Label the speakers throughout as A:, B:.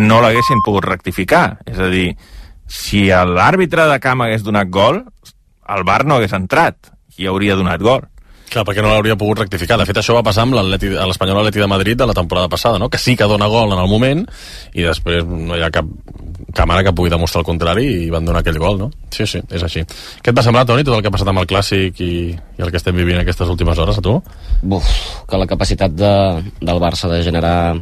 A: no l'haguessin pogut rectificar. És a dir, si l'àrbitre de camp hagués donat gol, el VAR no hagués entrat i hauria donat gol.
B: Clar, perquè no l'hauria pogut rectificar. De fet, això va passar amb l'Espanyol Atleti de Madrid de la temporada passada, no? Que sí que dona gol en el moment i després no hi ha cap càmera que pugui demostrar el contrari i van donar aquell gol, no? Sí, és així. Què et va semblar, Toni, tot el que ha passat amb el Clàssic i el que estem vivint aquestes últimes hores, a tu?
C: Que la capacitat del Barça de generar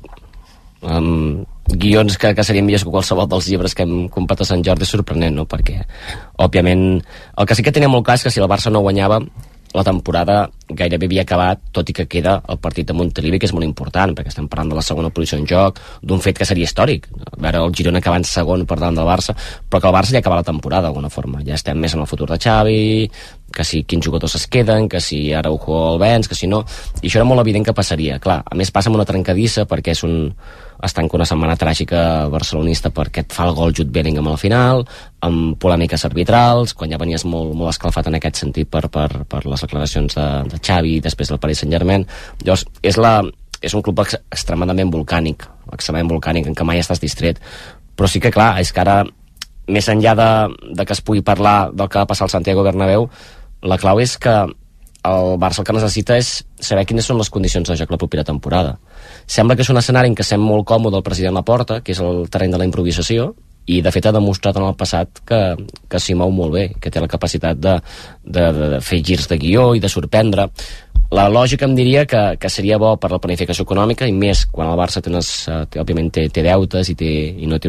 C: guions que serien millors que qualsevol dels llibres que hem comprat a Sant Jordi és sorprenent, no? Perquè, òbviament, el que sí que tenia molt clar és que si el Barça no guanyava, la temporada gairebé havia acabat, tot i que queda el partit de Montilivi, que és molt important, perquè estem parlant de la segona posició en joc, d'un fet que seria històric, veure el Girona acabant segon per davant del Barça, però que el Barça ja acaba la temporada d'alguna forma, ja estem més en el futur de Xavi, que si quins jugadors es queden, que si Araujo el venç, que si no, i això era molt evident que passaria. Clar, a més passa amb una trencadissa perquè es tanca una setmana tràgica barcelonista perquè et fa el gol Jude Bellingham al final, amb polèmiques arbitrals, quan ja venies molt, molt escalfat en aquest sentit per les declaracions de Xavi després del Paris Saint-Germain. Llavors, és un club extremadament volcànic en què mai estàs distret, però sí que clar, és que ara, més enllà de que es pugui parlar del que va passar al Santiago Bernabéu, la clau és que el Barça el que necessita és saber quines són les condicions de joc la propera temporada. Sembla que és un escenari en què sent molt còmode el president Laporta, que és el terreny de la improvisació, i de fet ha demostrat en el passat que s'hi mou molt bé, que té la capacitat de fer girs de guió i de sorprendre. La lògica em diria que seria bo per la planificació econòmica, i més quan el Barça òbviament té deutes i no té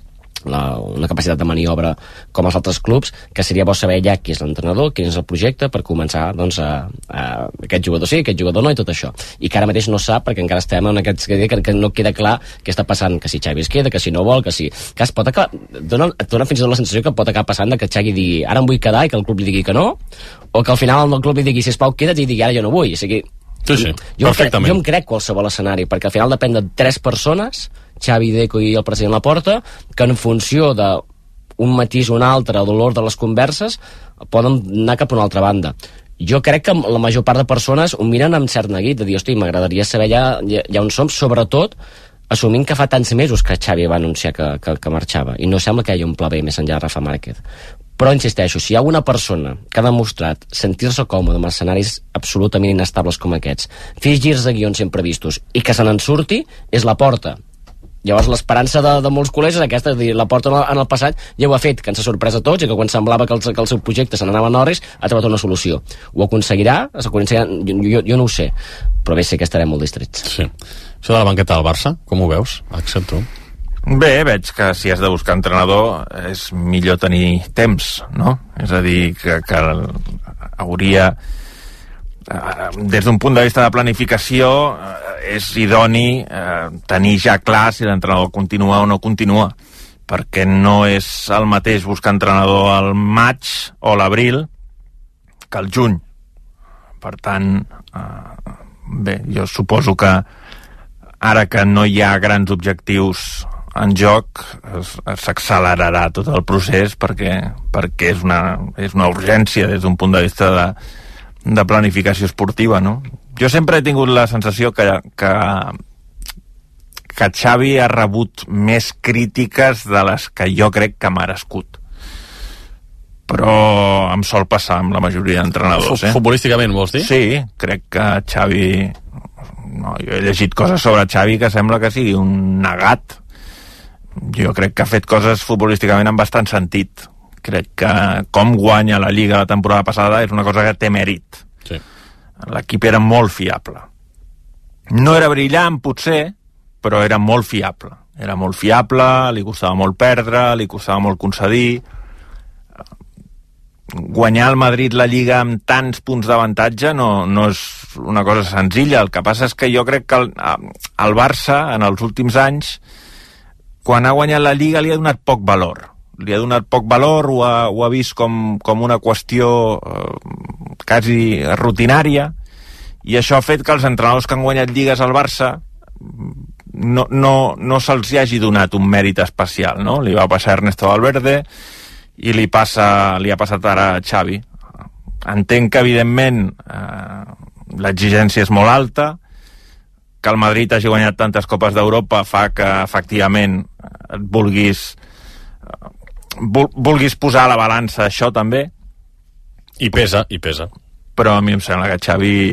C: una capacitat de maniobra com els altres clubs, que seria bo saber ja qui és l'entrenador, quin és el projecte, per començar doncs aquest jugador sí, aquest jugador no, i tot això, i que ara mateix no sap, perquè encara estem en aquests que no queda clar què està passant, que si Xavi es queda, que si no vol, que es pot acabar, et dona fins i tot la sensació que pot acabar passant que Xavi digui ara em vull quedar i que el club li digui que no, o que al final el club li digui sisplau queda't i digui ara jo no vull, o sigui,
B: sí, perfectament.
C: Jo em crec qualsevol escenari, perquè al final depèn de 3 persones, Xavi, Deco i el president Laporta, que en funció d'un matís o un altre, o de l'ordre de les converses, poden anar cap a una altra banda. Jo crec que la major part de persones ho miren amb cert neguit, de dir, hosti, m'agradaria saber ja on som, sobretot assumint que fa tants mesos que Xavi va anunciar que marxava, i no sembla que hi hagi un pla B més enllà de Rafa Márquez. Però insisteixo, si hi ha una persona que ha demostrat sentir-se còmode amb escenaris absolutament inestables com aquests, fer girs de guions imprevistos i que se n'en surti, és Laporta. Llavors l'esperança de molts col·legs és aquesta, de dir, Laporta en el passat ja ho ha fet, que ens ha sorprès a tots, i que quan semblava que el seu projecte se n'anava en orris ha trobat una solució. Ho aconseguirà? Jo no ho sé, però bé, sé que estarem molt distrets.
B: Sí. Això de la banqueta del Barça, com ho veus, Axel, tu?
A: Bé, veig que si has de buscar entrenador és millor tenir temps, no? És a dir, que hauria... des d'un punt de vista de planificació és idoni tenir ja clar si l'entrenador continua o no continua, perquè no és el mateix buscar entrenador al maig o l'abril que al juny. Per tant, bé, jo suposo que ara que no hi ha grans objectius en joc s'accelerarà tot el procés perquè és una urgència des d'un punt de vista de planificació esportiva, no? Jo sempre he tingut la sensació que Xavi ha rebut més crítiques de les que jo crec que ha merescut, però em sol passar amb la majoria d'entrenadors.
B: Futbolísticament, vols dir?
A: Sí, crec que Xavi... No, jo he llegit coses sobre Xavi que sembla que sigui un negat. Jo crec que ha fet coses futbolísticament amb bastant sentit. Crec que com guanya la Lliga la temporada passada és una cosa que té mèrit.
B: Sí.
A: L'equip era molt fiable. No era brillant, potser, però era molt fiable. Era molt fiable, li costava molt perdre, li costava molt concedir. Guanyar al Madrid la Lliga amb tants punts d'avantatge no és una cosa senzilla. El que passa és que jo crec que el Barça, en els últims anys, quan ha guanyat la Lliga li ha donat poc valor. Li ha donat poc valor, ho ha vist com una qüestió quasi rutinària, i això ha fet que els entrenadors que han guanyat lligues al Barça no se'ls hi hagi donat un mèrit especial, no? Li va passar a Ernesto Valverde i li ha passat ara a Xavi. Entenc que evidentment l'exigència és molt alta, que el Madrid hagi guanyat tantes Copes d'Europa fa que efectivament et vulguis posar a la balança això també.
B: I pesa.
A: Però a mi em sembla que Xavi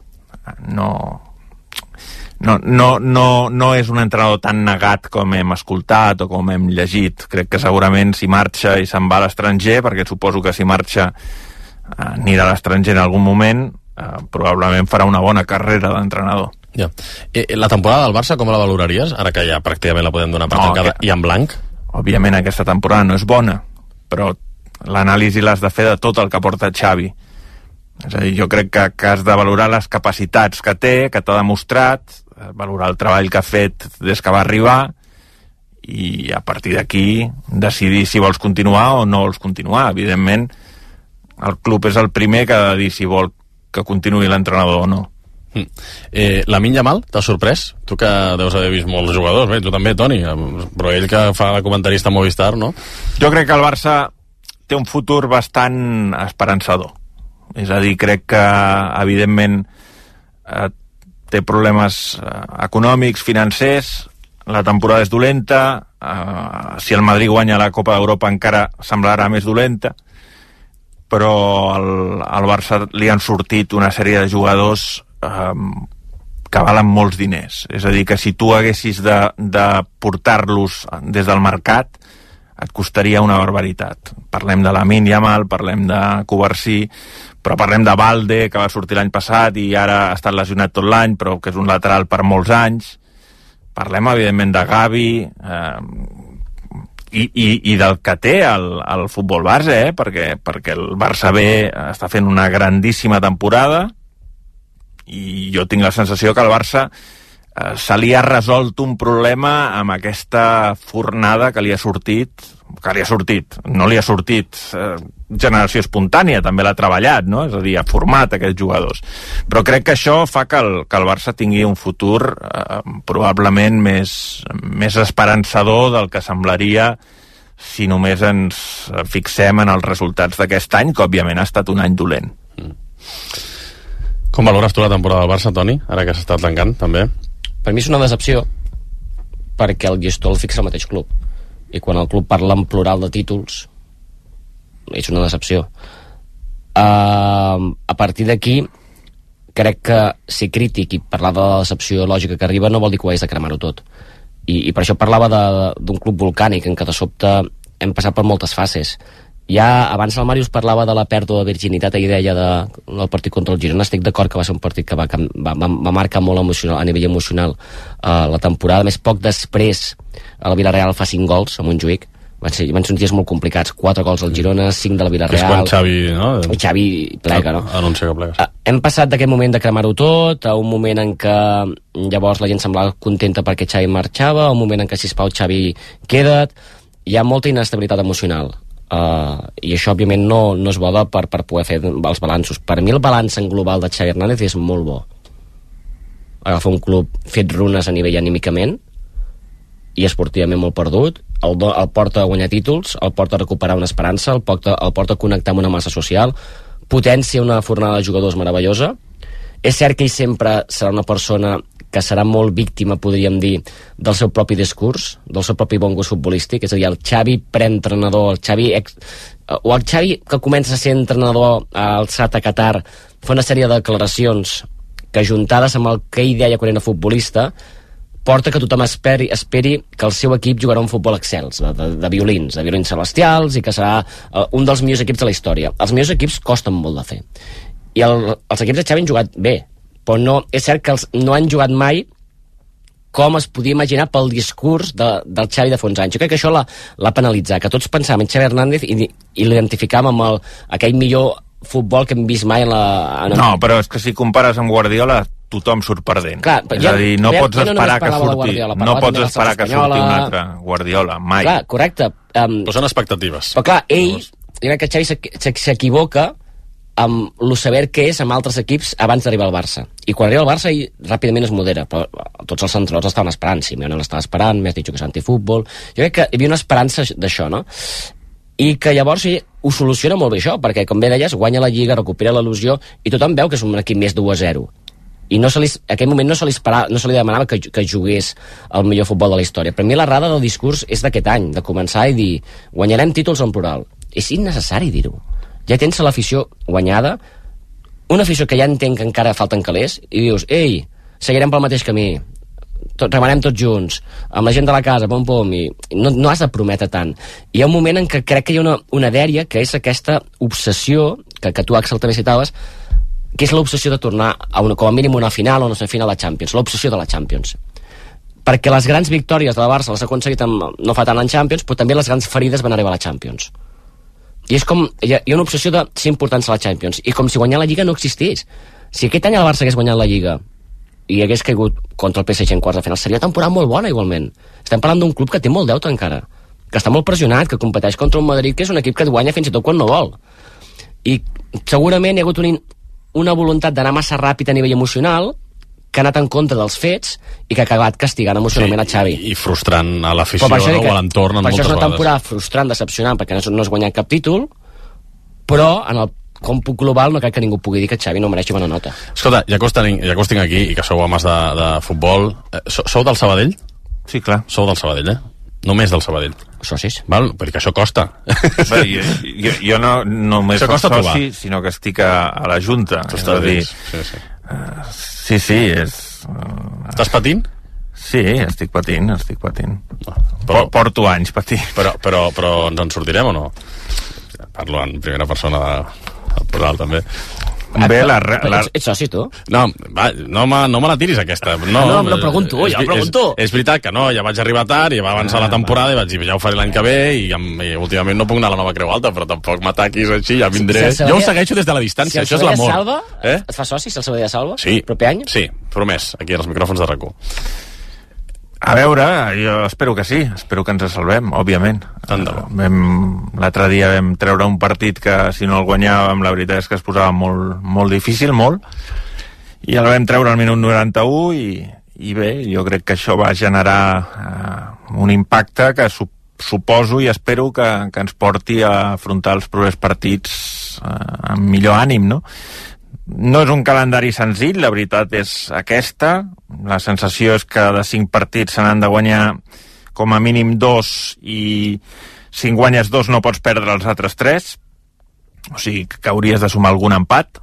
A: no és un entrenador tan negat com hem escoltat o com hem llegit. Crec que segurament si marxa i se'n va a l'estranger, perquè suposo que si marxa anirà a l'estranger en algun moment, probablement farà una bona carrera d'entrenador.
B: Ja. La temporada del Barça com la valoraries? Ara que ja pràcticament la podem donar per tancada i en blanc?
A: Òbviament aquesta temporada no és bona, però l'anàlisi l'has de fer de tot el que porta Xavi. És a dir, jo crec que has de valorar les capacitats que té, que t'ha demostrat, valorar el treball que ha fet des que va arribar i a partir d'aquí decidir si vols continuar o no vols continuar. Evidentment, el club és el primer que ha de dir si vol que continuï l'entrenador o no.
B: Lamine Yamal, t'ha sorprès? Tu que deus haver vist molts jugadors, bé, tu també, Toni, però ell que fa de comentarista a Movistar, no?
A: Jo crec que el Barça té un futur bastant esperançador. És a dir, crec que evidentment té problemes econòmics, financers, la temporada és dolenta, si el Madrid guanya la Copa d'Europa encara semblarà més dolenta, però al Barça li han sortit una sèrie de jugadors que valen molts diners. És a dir, que si tu haguessis de portar-los des del mercat et costaria una barbaritat. Parlem de Lamine Yamal, parlem de Cubarsí, però parlem de Balde, que va sortir l'any passat i ara ha estat lesionat tot l'any, però que és un lateral per molts anys. Parlem, evidentment, de Gavi i del que té el futbol base, perquè el Barça B està fent una grandíssima temporada i jo tinc la sensació que el Barça se li ha resolt un problema amb aquesta fornada que li ha sortit, no li ha sortit generació espontània, també l'ha treballat, no? És a dir, ha format aquests jugadors. Però crec que això fa que el Barça tingui un futur probablement més esperançador del que semblaria si només ens fixem en els resultats d'aquest any, que òbviament ha estat un any dolent.
B: Com valores tu la temporada del Barça, Toni, ara que s'està tancant, també?
C: Per mi és una decepció, perquè el gestor el fixa al mateix club. I quan el club parla en plural de títols, és una decepció. A partir d'aquí, crec que ser crític i parlar de la decepció lògica que arriba no vol dir que ho hagis de cremar-ho tot. I per això parlava d'un club volcànic en què de sobte hem passat per moltes fases. Ja abans el Màrius parlava de la pèrdua de virginitat i deia del partit contra el Girona. Estic d'acord que va ser un partit que va marcar molt emocional, a nivell emocional la temporada. A més, poc després el Villarreal fa 5 gols a Montjuïc. Van ser dies molt complicats, 4 gols al Girona, 5 de la Villarreal.
B: Que és quan Xavi, no?
C: I Xavi plega, no?
B: Anuncia que plega.
C: Hem passat d'aquest moment de cremar-ho tot a un moment en què llavors la gent semblava contenta perquè Xavi marxava, a un moment en què, sisplau, Xavi, queda't. Hi ha molta inestabilitat emocional. I això òbviament no és bo per poder fer els balanços. Per mi el balanç en global de Xavi Hernández és molt bo. Agafa un club fet runes a nivell anímicament i esportivament molt perdut, el porta a guanyar títols, el porta a recuperar una esperança, el porta a connectar amb una massa social, potència una fornada de jugadors meravellosa. És cert que ell sempre serà una persona que serà molt víctima, podríem dir, del seu propi discurs, del seu propi bon gust futbolístic, és a dir, el Xavi preentrenador, el Xavi que comença a ser entrenador alçat a Qatar, fa una sèrie de declaracions que, juntades amb el que ell deia quan era futbolista, porta que tothom esperi que el seu equip jugarà un futbol excels, de violins celestials, i que serà un dels millors equips de la història. Els millors equips costen molt de fer. I els equips de Xavi han jugat bé, però no, és cert que no han jugat mai com es podia imaginar pel discurs del Xavi de fa uns anys. Jo crec que això l'ha penalitzat, que tots pensàvem en Xavi Hernández i l'identificàvem amb aquell millor futbol que hem vist mai No,
A: però és que si compares amb Guardiola tothom surt perdent.
C: Clar,
A: és a dir, no pots esperar que surti un altre Guardiola, mai.
C: Clar, correcte.
B: Però són expectatives.
C: Però clar, ell, jo crec que Xavi s'equivoca amb el saber que és amb altres equips abans d'arribar al Barça. I quan arriba al Barça ell ràpidament es modera, però tots els centrals estaven esperant. Simeone l'estava esperant, m'has dit que és antifutbol. Jo crec que hi havia una esperança d'això, no? I que llavors ho soluciona molt bé això, perquè com bé deies, guanya la Lliga, recupera l'il·lusió i tothom veu que és un equip més 2-0. i en aquell moment no se li demanava que jugués el millor futbol de la història. Per mi l'errada del discurs és d'aquest any, de començar i dir guanyarem títols en plural. És innecessari dir-ho. Ja tens l'afició guanyada, una afició que ja entenc que encara falten calés, i dius, ei, seguirem pel mateix camí, remenem tots junts, amb la gent de la casa, pom, i no has de prometre tant. Hi ha un moment en què crec que hi ha una dèria, que és aquesta obsessió, que tu, Axel, també citaves, que és l'obsessió de tornar com a mínim una final o una semifinal a la Champions, l'obsessió de la Champions. Perquè les grans victòries de la Barça les ha aconseguit no fa tant en Champions, però també les grans ferides van arribar a la Champions. I és com, hi ha una obsessió de ser importants a la Champions, i com si guanyar la Lliga no existís. Si aquest any el Barça hagués guanyat la Lliga i hagués caigut contra el PSG en quarts de final, seria una temporada molt bona igualment. Estem parlant d'un club que té molt deute encara, que està molt pressionat, que competeix contra un Madrid que és un equip que et guanya fins i tot quan no vol. I segurament hi ha hagut una voluntat d'anar massa ràpid a nivell emocional, que ha anat en contra dels fets i que ha acabat castigant emocionalment a Xavi.
B: I frustrant a l'afició, no? O a l'entorn en moltes vegades. Per això és una temporada frustrant, decepcionant, perquè no has guanyat cap títol, però en el còmput global no crec que ningú pugui dir que Xavi no mereix bona nota. Escolta, ja que us tinc aquí i que sou homes de futbol, sou del Sabadell?
A: Sí, clar.
B: Sou del Sabadell, Només del Sabadell.
C: Socis.
B: Val? Perquè això costa.
A: Bé, jo no només soc soci, sinó que estic a la Junta.
B: És a dir,
A: sí, és...
B: Estàs patint?
A: Sí, estic patint. Porto anys patint.
B: Però ens en sortirem o no? Parlo en primera persona del plural, també.
A: Bé,
C: Ets soci, tu?
B: No me la tiris, aquesta.
C: No, però pregunto, ja ho pregunto.
B: És veritat que no, ja vaig arribar tard, ja va avançar la temporada i vaig dir, ja ho faré l'any que ve i últimament no puc anar a la Nova Creu Alta, però tampoc m'ataquis així, ja vindré. Jo ho segueixo des de la distància, això és l'amor.
C: Si el Sabadell salva, et fa soci, si el Sabadell salva?
B: Sí.
C: Proper any?
B: Sí, promès, aquí als micròfons de RAC1.
A: A veure, jo espero que sí, espero que ens salvem, òbviament. L'altre dia vam treure un partit que si no el guanyàvem la veritat és que es posava molt, molt difícil, molt, i el vam treure al minut 91 i bé, jo crec que això va generar un impacte que suposo i espero que ens porti a afrontar els propers partits amb millor ànim, no? No és un calendari senzill, la veritat és aquesta. La sensació és que de 5 partits se n'han de guanyar com a mínim 2 i si en guanyes 2 no pots perdre els altres 3. O sigui que hauries de sumar algun empat.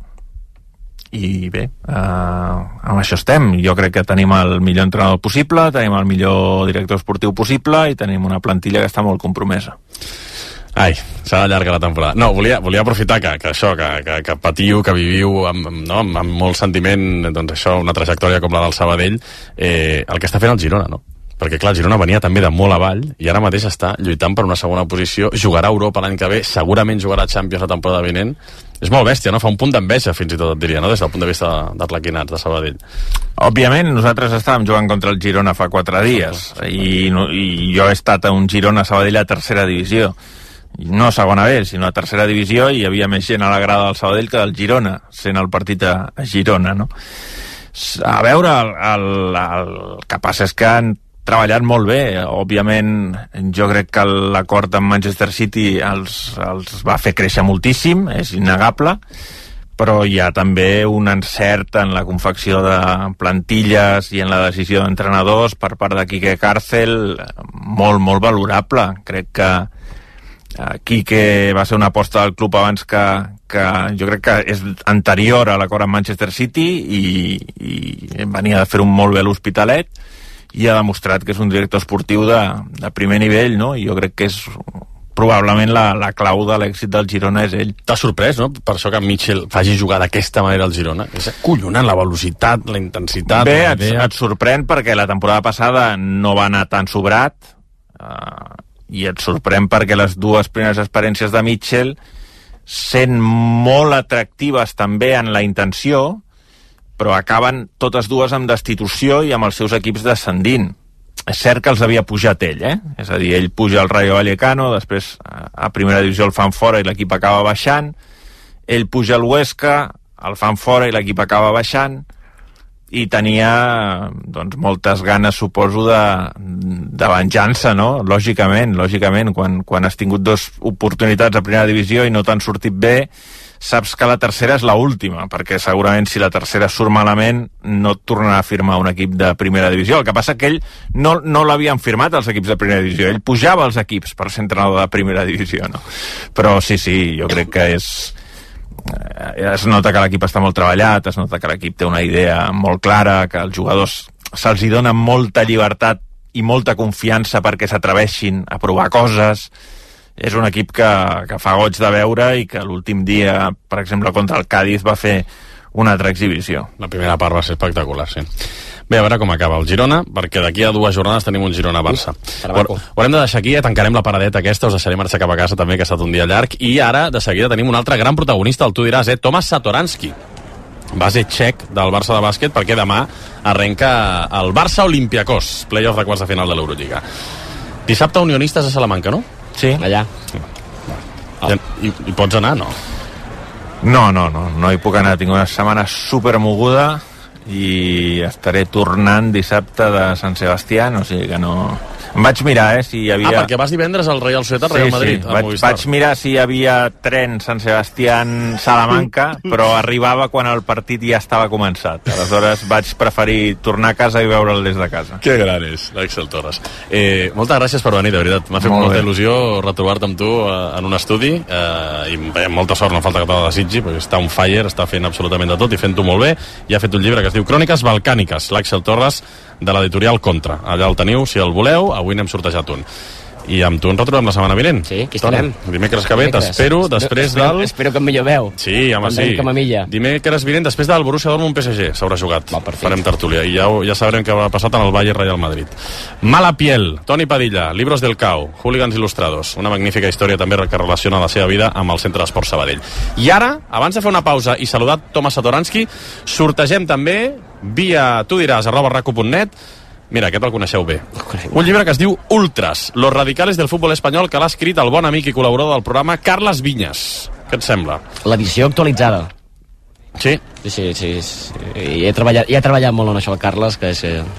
A: I bé, amb això estem. Jo crec que tenim el millor entrenador possible, tenim el millor director esportiu possible i tenim una plantilla que està molt compromesa.
B: Ai, s'ha d'allargar la temporada. No, volia aprofitar que això, que patiu, que viviu amb molt sentiment, doncs això, una trajectòria com la del Sabadell, el que està fent el Girona, no? Perquè, clar, el Girona venia també de molt avall i ara mateix està lluitant per una segona posició, jugarà a Europa l'any que ve, segurament jugarà a Champions la temporada vinent. És molt bèstia, no? Fa un punt d'enveja, fins i tot, et diria, no? Des del punt de vista d'Arlequinats, de Sabadell.
A: Òbviament, nosaltres estàvem jugant contra el Girona fa 4 dies i jo he estat a un Girona-Sabadell a tercera divisió. No a segona B, sinó a tercera divisió, i hi havia més gent a la grada del Sabadell que del Girona, sent el partit a Girona, no? A veure, el que passa és que han treballat molt bé. Òbviament, jo crec que l'acord amb Manchester City els va fer créixer moltíssim, és innegable, però hi ha també un encert en la confecció de plantilles i en la decisió d'entrenadors per part de Quique Cárcel molt, molt valorable. Crec que Quique va ser una aposta del club abans que jo crec que és anterior a l'acord amb Manchester City i venia de fer un molt bé l'Hospitalet i ha demostrat que és un director esportiu de primer nivell, no? I jo crec que és probablement la clau de l'èxit del Girona és ell.
B: T'ha sorprès, no? Per això que Mitchell faci jugar d'aquesta manera al Girona. És acollonant la velocitat, la intensitat...
A: Bé, et sorprèn perquè la temporada passada no va anar tan sobrat i et sorprèn perquè les 2 primeres experiències de Mitchell sent molt atractives també en la intenció, però acaben totes 2 amb destitució i amb els seus equips descendint. És cert que els havia pujat ell, És a dir, ell puja al Rayo Vallecano, després a primera divisió el fan fora i l'equip acaba baixant, ell puja al Huesca, el fan fora i l'equip acaba baixant, i tenia doncs moltes ganes, suposo, de venjança, no? Lògicament, quan has tingut 2 oportunitats a primera divisió i no t'han sortit bé, saps que la tercera és l'última, perquè segurament si la tercera surt malament no et tornarà a firmar un equip de primera divisió. El que passa que ell no l'havien firmat els equips de primera divisió, ell pujava als equips per ser entrenador de primera divisió, no? Però sí, jo crec que es nota que l'equip està molt treballat, es nota que l'equip té una idea molt clara, que els jugadors se'ls dona molta llibertat i molta confiança perquè s'atreveixin a provar coses. És un equip que fa goig de veure i que l'últim dia, per exemple, contra el Cádiz va fer una altra exhibició.
B: La primera part va ser espectacular, sí. Bé, a veure com acaba el Girona, perquè d'aquí a 2 jornades tenim un Girona-Barça. Ho haurem de deixar aquí, tancarem la paradeta aquesta, us deixaré marxar cap a casa també, que ha estat un dia llarg, i ara, de seguida, tenim un altre gran protagonista, el tu diràs, Tomas Satoranski, base txec del Barça de bàsquet, perquè demà arrenca el Barça Olympiacos, play-off de quarts de final de l'Eurolliga. Dissabte Unionistes a Salamanca, no?
A: Sí.
C: Allà.
B: I pots anar, no?
A: No hi puc anar. Tinc una setmana supermoguda i estaré tornant dissabte de Sant Sebastián, o sigui que no... Em vaig mirar, si hi havia...
B: perquè vas divendres al Real Societat, Real Madrid.
A: Sí, vaig mirar si hi havia tren Sant Sebastián-Salamanca, però arribava quan el partit ja estava començat. Aleshores vaig preferir tornar a casa i veure'l des de casa.
B: Que gran és, l'Àxel Torres. Moltes gràcies per venir, de veritat. M'ha fet molta il·lusió retrobar-te amb tu en un estudi, i molta sort, no falta que te la desitgi, perquè està on fire, està fent absolutament de tot i fent-ho molt bé, i ha fet un llibre que es diu Cròniques Balcàniques, l'Àxel Torres, de l'editorial Contra. Allà el teniu, si el voleu, avui n'hem sortejat un. I amb tu ens retrobem la setmana vinent.
C: Sí, aquí estarem.
B: Dimecres que ve, t'espero, després del...
C: Espero que em millor veu.
B: Sí, home, sí. Dimecres vinent, després del Borussia Dortmund PSG, s'haurà jugat. Farem tertúlia, i ja sabrem què va passar en el Bayern Real Madrid. Mala piel, Toni Padilla, Libros del Cau, Hooligans Il·lustrados, una magnífica història també que relaciona la seva vida amb el Centre d'Esport Sabadell. I ara, abans de fer una pausa i saludar Tomas Satoranski, sortegem també via tudiràs@raco.net. Mira, aquest el coneixeu bé. Un llibre que es diu Ultras, los radicales del fútbol espanyol, que l'ha escrit el bon amic i col·laborador del programa Carles Vinyes. Què et sembla?
C: L'edició actualitzada.
B: Sí?
C: Sí. I he treballat molt en això el Carles, que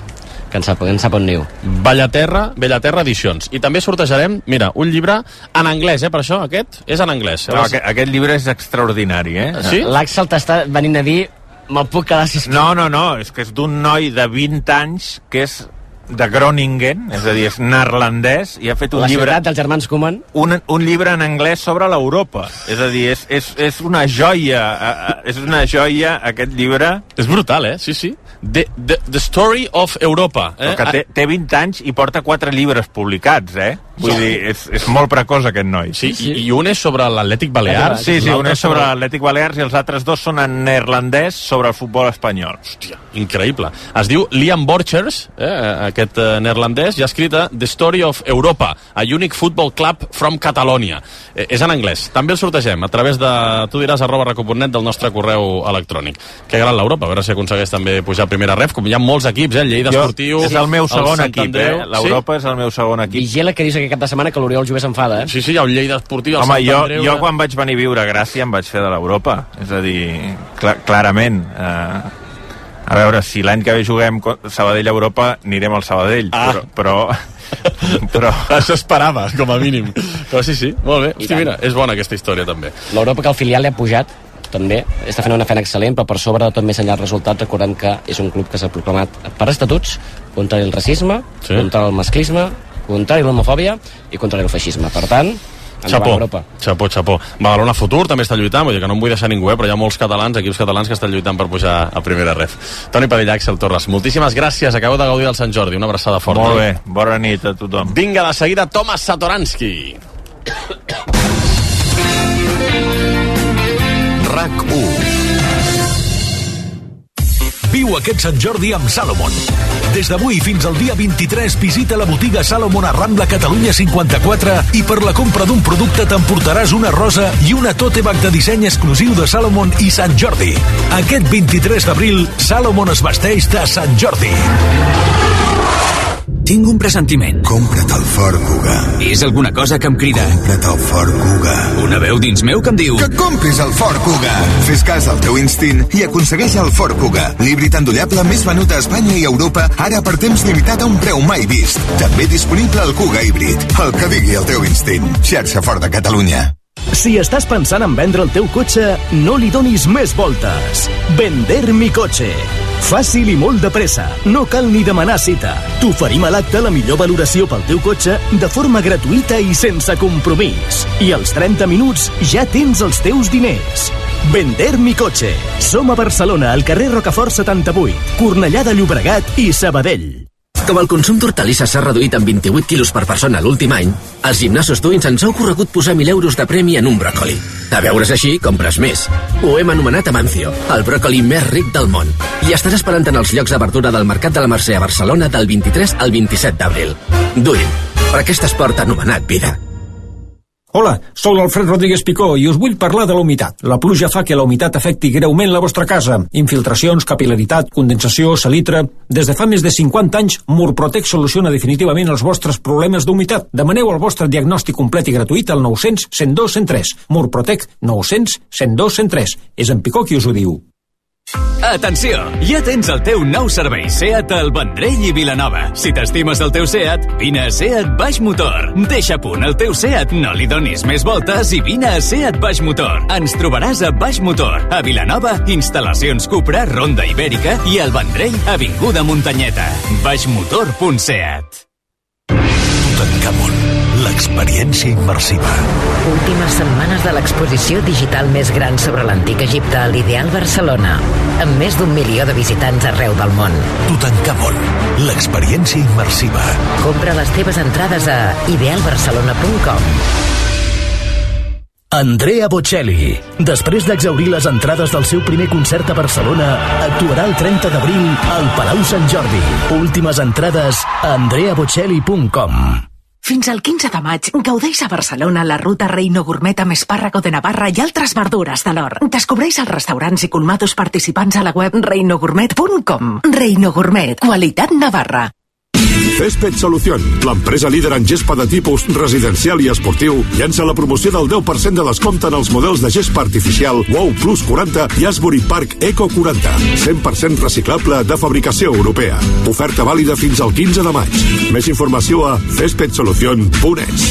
C: en sap on niu.
B: Bellaterra Edicions. I també sortejarem, mira, un llibre en anglès, per això, aquest és en anglès.
A: No, aquest llibre és extraordinari,
B: Sí?
C: L'Àxel t'està venint a dir me'l puc quedar, sisplau.
A: No, és que és d'un noi de 20 anys que és de Groningen, és a dir, és neerlandès, i ha fet un llibre...
C: La ciutat dels germans Koeman.
A: Un llibre en anglès sobre l'Europa. És a dir, és una joia, aquest llibre.
B: És brutal, sí. The Story of Europa.
A: Que té 20 anys i porta 4 llibres publicats, Vull dir, és molt precoç aquest noi.
B: Sí, i un és sobre l'Atlètic Balears.
A: Sí, un és sobre l'Atlètic Balears i els altres dos són en neerlandès sobre el futbol espanyol.
B: Hòstia, increïble. Es diu Liam Borchers, aquest neerlandès, i ha escrit The Story of Europa, a Unique Football Club from Catalonia. És en anglès. També el sortegem a través de tudiràs@raco.net del nostre correu electrònic. Que gran l'Europa, a veure si aconsegueix també pujar a primera ref, com hi ha molts equips, el Lleida Esportiu...
A: És el meu segon equip, l'Europa és el meu segon equip.
C: Vigila que dius aquest cap de setmana que l'Oriol Jové s'enfada,
B: Sí, hi ha el Lleida Esportiu, el
A: Sant Andreu... Jo quan vaig venir a viure a Gràcia em vaig fer de l'Europa, és a dir, clarament... A veure, si l'any que ve juguem Sabadell-Europa, anirem al Sabadell, però...
B: Això esperava, com a mínim. Però sí, molt bé. Hosti, mira, és bona aquesta història, també.
C: L'Europa, que el filial li ha pujat, també està fent una feina excel·lent, però per sobre de tot, més enllà dels resultats, recordem que és un club que s'ha proclamat per estatuts contra el racisme, contra el masclisme, contra l'homofòbia i contra el feixisme. Per tant,
B: Xapó. Badalona Futur també està lluitant, vull dir que no em vull deixar ningú, però hi ha molts equips catalans que estan lluitant per pujar a primera ref. Toni Padilla, Àxel Torres, moltíssimes gràcies, acabeu de gaudir del Sant Jordi, una abraçada forta.
A: Molt bé, bona nit a tothom.
B: Vinga, de seguida, Tomas Satoranski.
D: RAC1. Viu aquest Sant Jordi amb Salomon. Des d'avui fins al dia 23 visita la botiga Salomon a Rambla Catalunya 54 i per la compra d'un producte t'emportaràs una rosa i una tote bag de disseny exclusiu de Salomon i Sant Jordi. Aquest 23 d'abril, Salomon es vesteix de Sant Jordi.
E: Tinc un pressentiment.
F: Compra't el Ford Kuga.
E: És alguna cosa que em crida.
F: Compra't el Ford Kuga.
E: Una veu dins meu que em diu...
F: Que compris el Ford Kuga. Fes cas al teu instint i aconsegueix el Ford Kuga, l'híbrid endollable més venut a Espanya i Europa, ara per temps limitat a un preu mai vist. També disponible el Kuga híbrid. El que digui el teu instint. Xarxa Ford de Catalunya.
G: Si estàs pensant en vendre el teu cotxe, no li donis més voltes. Vender mi cotxe. Fàcil i molt de pressa. No cal ni demanar cita. T'oferim a l'acte la millor valoració pel teu cotxe de forma gratuïta i sense compromís. I als 30 minuts ja tens els teus diners. Vender mi cotxe. Som a Barcelona, al carrer Rocafort 78, Cornellà de Llobregat i Sabadell.
H: Com el consum d'hortalisses s'ha reduït en 28 quilos per persona l'últim any, als gimnasos Twins ens ha ocorregut posar 1.000 euros de premi en un bròcoli. A veure's així, compres més. Ho hem anomenat Amancio, el bròcoli més ric del món. I estarà esperant en els llocs d'apertura del Mercat de la Mercè a Barcelona del 23 al 27 d'abril. Duin, per aquest esport anomenat vida.
I: Hola, sóc l'Alfred Rodríguez Picó i us vull parlar de la humitat. La pluja fa que la humitat afecti greument la vostra casa. Infiltracions, capil·laritat, condensació, salitre... Des de fa més de 50 anys, Murprotec soluciona definitivament els vostres problemes d'humitat. Demaneu el vostre diagnòstic complet i gratuït al 900 102 103. Murprotec 900 102 103. És en Picó qui us ho diu.
E: Atenció! Ja tens el teu nou servei SEAT al Vendrell i Vilanova. Si t'estimes el teu SEAT, vine a SEAT Baix Motor. Deixa a punt el teu SEAT, no li donis més voltes i vine a SEAT Baix Motor. Ens trobaràs a Baix Motor, a Vilanova, instal·lacions Cupra, Ronda Ibèrica i al Vendrell, avinguda Muntanyeta. baixmotor.seat.
D: Tutankamon, l'experiència immersiva.
J: Últimes setmanes de l'exposició digital més gran sobre l'antic Egipte a l'Ideal Barcelona, amb més d'1 milió de visitants arreu del món.
D: Tutankamon, l'experiència immersiva.
J: Compra les teves entrades a idealbarcelona.com.
G: Andrea Bocelli, després d'exhaurir les entrades del seu primer concert a Barcelona, actuarà el 30 d'abril al Palau Sant Jordi. Últimes entrades a andreabocelli.com.
K: Fins al 15 de maig, gaudeix a Barcelona la ruta Reino Gourmet amb espàrrago de Navarra i altres verdures de l'or. Descobreix els restaurants i colmados participants a la web reinogourmet.com. Reino Gourmet, qualitat Navarra.
L: Césped Solución, l'empresa líder en gespa de tipus residencial i esportiu, llança la promoció del 10% de descompte en els models de gespa artificial Wow Plus 40 i Asbury Park Eco 40. 100% reciclable de fabricació europea. Oferta vàlida fins al 15 de maig. Més informació a cespedsolucion.es.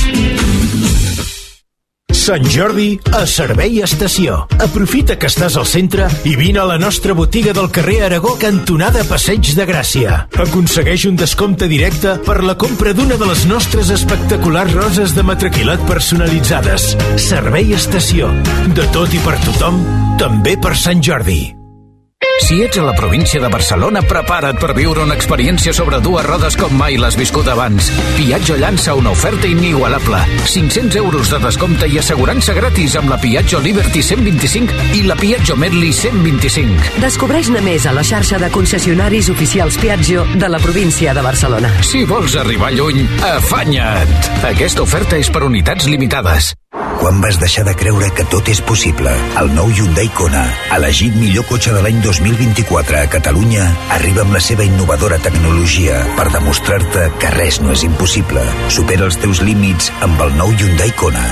M: Sant Jordi a Servei Estació. Aprofita que estàs al centre i vine a la nostra botiga del carrer Aragó, cantonada Passeig de Gràcia. Aconsegueix un descompte directe per la compra d'una de les nostres espectaculars roses de matraquilat personalitzades. Servei Estació. De tot i per tothom, també per Sant Jordi.
N: Si ets a la província de Barcelona, prepara't per viure una experiència sobre dues rodes com mai l'has viscut abans. Piaggio llança una oferta inigualable. 500 euros de descompte i assegurança gratis amb la Piaggio Liberty 125 i la Piaggio Medley 125.
O: Descobreix-ne més a la xarxa de concessionaris oficials Piaggio de la província de Barcelona.
N: Si vols arribar lluny, afanya't! Aquesta oferta és per unitats limitades.
P: Quan vas deixar de creure que tot és possible? El nou Hyundai Kona, elegit millor cotxe de l'any 2024 a Catalunya, arriba amb la seva innovadora tecnologia per demostrar-te que res no és impossible. Supera els teus límits amb el nou Hyundai Kona.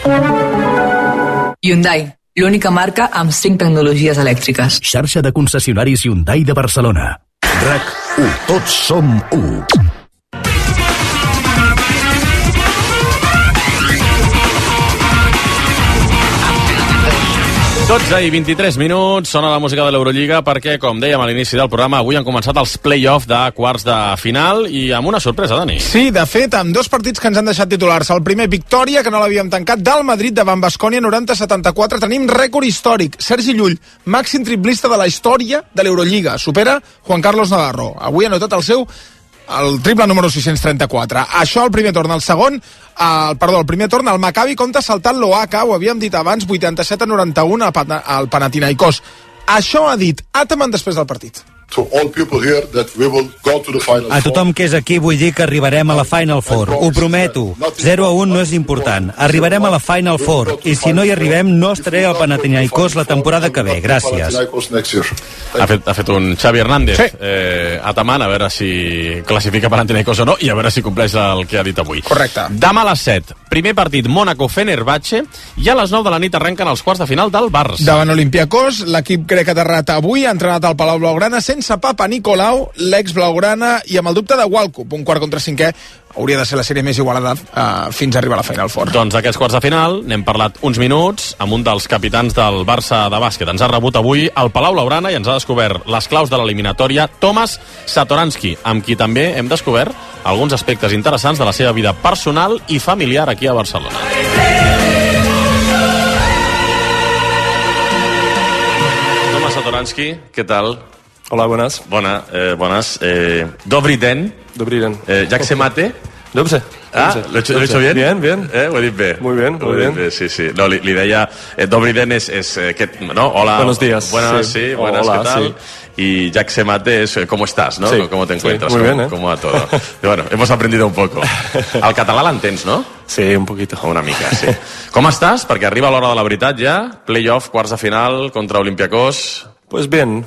Q: Hyundai, l'única marca amb 5 tecnologies elèctriques.
G: Xarxa de concessionaris Hyundai de Barcelona. RAC1. Tots som 1.
B: 12 i 23 minuts, sona la música de l'Eurolliga perquè, com dèiem a l'inici del programa, avui han començat els play-off de quarts de final i amb una sorpresa, Dani.
R: Sí, de fet, amb dos partits que ens han deixat titulars. El primer, victòria, que no l'havíem tancat, del Madrid davant Baskonia, 90-74. Tenim rècord històric. Sergi Llull, màxim triplista de la història de l'Eurolliga. Supera Juan Carlos Navarro. Avui ha notat el triple número 634. Això el primer torn. El primer torn, el Maccabi compta saltant l'Oaca, ho havíem dit abans, 87-91 al Panathinaikos. Això ha dit Ataman després del partit.
S: A tothom que és aquí vull dir que arribarem a la Final Four, ho prometo. 0-1 no és important, arribarem a la Final Four i si no hi arribem no estaré al Panathinaikos la temporada que ve, gràcies.
B: Ha fet un Xavi Hernández, sí. Ataman, a veure si classifica Panathinaikos o no i a veure si compleix el que ha dit avui.
R: Correcte.
B: Demà a les 7, primer partit Mónaco-Fenerbahce i a les 9 de la nit arrenquen els quarts de final del Barça.
R: Davant Olympiacos, l'equip grec aterrat avui ha entrenat al Palau Blaugrana sense Papa Nicolau, l'ex Blaugrana, i amb el dubte de Walkup, un quart contra cinquè hauria de ser la sèrie més igualada fins a arribar a la Final Four.
B: Doncs d'aquests quarts de final n'hem parlat uns minuts amb un dels capitans del Barça de bàsquet. Ens ha rebut avui al Palau Blaugrana i ens ha descobert les claus de l'eliminatòria Tomas Satoransky, amb qui també hem descobert alguns aspectes interessants de la seva vida personal i familiar aquí a Barcelona. Tomas Satoransky, ¿qué tal?
T: Hola, buenas.
B: Buenas. Dobry den.
T: Dobry den.
B: Jak se mate?
T: Dobře.
B: ¿Lo he hecho bien?
T: Bien.
B: Ho he dit bé.
T: Muy bien.
B: Sí. No, li deia... Dobry den és no? Hola.
T: Buenos días.
B: Buenas,
T: Hola,
B: ¿qué tal?
T: Sí.
B: Y jak se mate es ¿cómo estás? ¿No?
T: Sí.
B: ¿Cómo te encuentras?
T: Sí, muy bien,
B: ¿Cómo va todo? Bueno, hemos aprendido un poco. El català l'entens, no?
T: Sí, un poquito.
B: Una mica, sí. Com estàs? Perquè arriba l'hora de la veritat ja. Playoff, quarts de final contra Olympiacos.
T: Pues bien.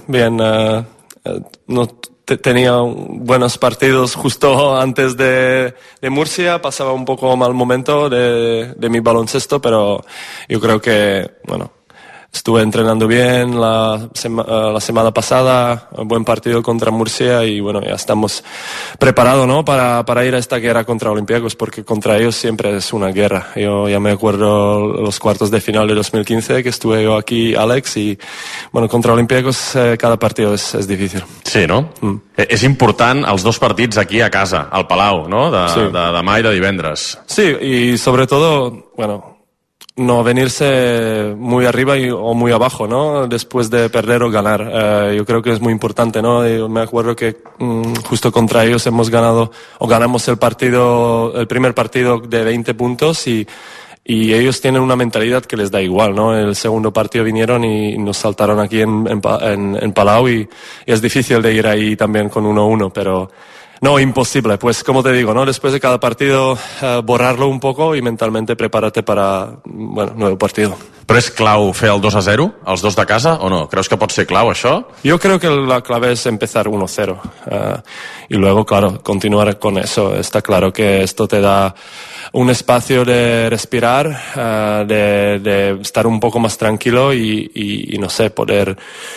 T: No tenía buenos partidos justo antes de Murcia, pasaba un poco mal momento de mi baloncesto, pero yo creo que, estuve entrenando bien la semana pasada, un buen partido contra Murcia y ya estamos preparados, ¿no? para ir a esta guerra contra Olympiacos, porque contra ellos siempre es una guerra. Yo ya me acuerdo los cuartos de final de 2015 que estuve yo aquí, Alex, y contra Olympiacos cada partido es difícil.
B: Sí, no? És important els dos partits aquí a casa, al Palau, no? De demà i de divendres.
T: Sí, y sobre todo, no venirse muy arriba o muy abajo, ¿no? Después de perder o ganar. Yo creo que es muy importante, ¿no? Yo me acuerdo que justo contra ellos ganamos el primer partido de 20 puntos y ellos tienen una mentalidad que les da igual, ¿no? El segundo partido vinieron y nos saltaron aquí en Palau y es difícil de ir ahí también con 1-1, pero... No, imposible. Pues como te digo, ¿no? Después de cada partido borrarlo un poco y mentalmente prepárate para, nuevo partido.
B: Però és clau fer el 2-0, els dos de casa, o no? Creus que pot ser clau, això?
T: Yo creo que la clave es empezar 1-0 y luego, claro, continuar con eso. Está claro que esto te da un espacio de respirar, de estar un poco más tranquilo y no sé, poder...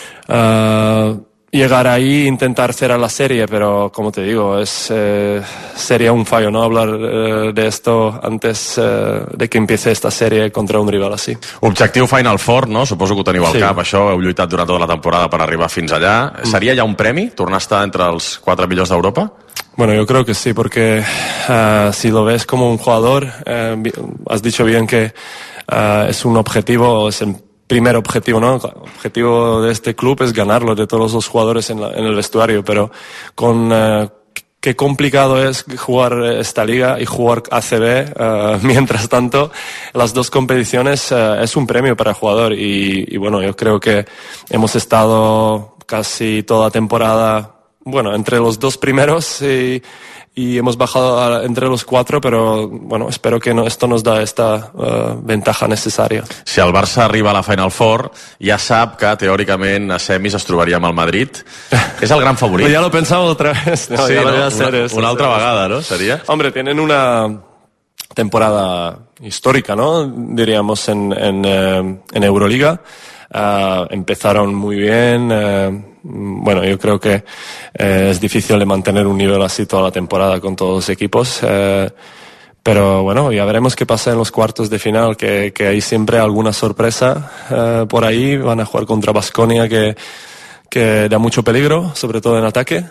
T: llegar ahí e intentar cerrar la serie, pero como te digo, sería un fallo, ¿no? Hablar de esto antes de que empiece esta serie contra un rival así.
B: Objectiu Final Four, no? Suposo que ho teniu al cap, això, heu lluitat durant tota la temporada per arribar fins allà. Seria ja un premi, tornar a estar entre els 4 millors d'Europa?
T: Bueno, yo creo que sí, porque si lo ves como un jugador, has dicho bien que es un objetivo, es el primer objetivo, ¿no? El objetivo de este club es ganarlo, de todos los jugadores en el vestuario, pero qué complicado es jugar esta liga y jugar ACB mientras tanto, las dos competiciones es un premio para el jugador y yo creo que hemos estado casi toda la temporada entre los dos primeros y hemos bajado entre los 4, pero espero que esto nos da esta ventaja necesaria.
B: Si el Barça arriba a la Final Four, ja sap que teòricament a semis es trobaria amb el Madrid. És el gran favorit.
T: Pues ya lo pensaba otra vez.
B: No, sí, ya lo voy a hacer una altra vegada, ¿no? ¿Sería?
T: Hombre, tienen una temporada histórica, ¿no? Diríamos en Euroliga. Empezaron muy bien. Yo creo que es difícil de mantener un nivel así toda la temporada con todos los equipos. Pero ya veremos qué pasa en los cuartos de final, que hay siempre alguna sorpresa por ahí. Van a jugar contra Baskonia que da mucho peligro, sobre todo en ataque.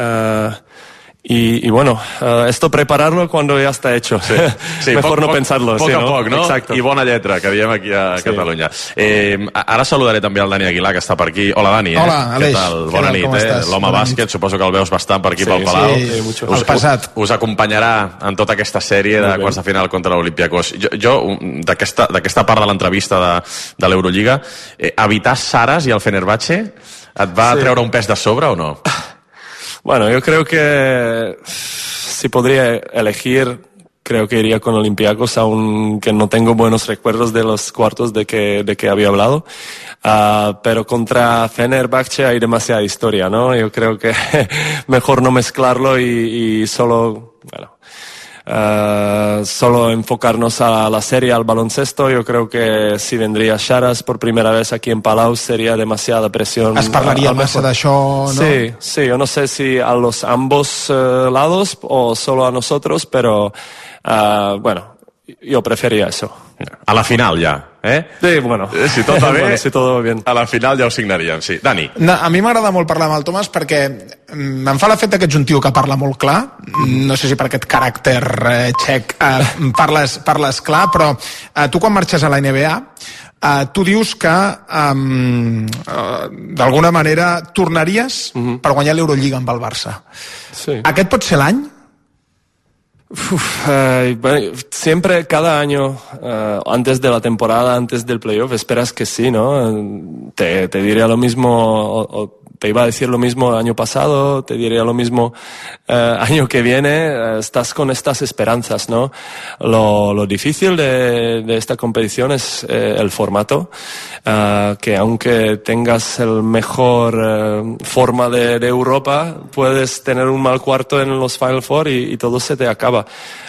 T: Y esto prepararlo cuando ya está hecho.
B: Sí,
T: Mejor no pensarlo.
B: Poc a poc, no?
T: Exacto.
B: I bona lletra, que diem aquí a Catalunya. Ara saludaré també el Dani Aguilar, que està per aquí. Hola, Dani.
R: Hola, Aleix.
B: Què tal? Bona nit, L'home bàsquet, suposo que el veus bastant per aquí, pel Palau.
R: Sí, el passat.
B: Us acompanyarà en tota aquesta sèrie de quarts de final contra l'Olympiacos. Jo d'aquesta part de l'entrevista de l'Eurolliga, evitar Saras i el Fenerbahce et va treure un pes de sobre o no?
T: Yo creo que si podría elegir, creo que iría con Olympiacos, aunque no tengo buenos recuerdos de los cuartos de que había hablado. Pero contra Fenerbahce hay demasiada historia, ¿no? Yo creo que mejor no mezclarlo y solo, solo enfocarnos a la serie, al baloncesto. Yo creo que si vendría Sharas por primera vez aquí en Palau sería demasiada presión.
R: Es parlaria massa d'això, no?
T: Sí, yo no sé si a los ambos lados o solo a nosotros, pero bueno, yo prefería eso.
B: A la final ja,
T: Sí, bueno.
B: Si tot va bé,
T: bueno, si todo va bien.
B: A la final ja ho signaríem, sí. Dani.
R: No, a mi m'agrada molt parlar amb el Tomàs perquè em fa l'efecte que ets un tio que parla molt clar, no sé si per aquest caràcter txec parles clar, però tu quan marxes a la NBA tu dius que d'alguna manera tornaries per guanyar l'Eurolliga amb el Barça.
T: Sí.
R: Aquest pot ser l'any?
T: Bueno, siempre, cada año, antes de la temporada, antes del playoff, esperas que sí, ¿no? Te diría lo mismo, o te iba a decir lo mismo el año pasado, te diría lo mismo año que viene, estás con estas esperanzas, ¿no? Lo difícil de esta competición es el formato, que aunque tengas el mejor forma de Europa, puedes tener un mal cuarto en los Final Four y todo se te acaba.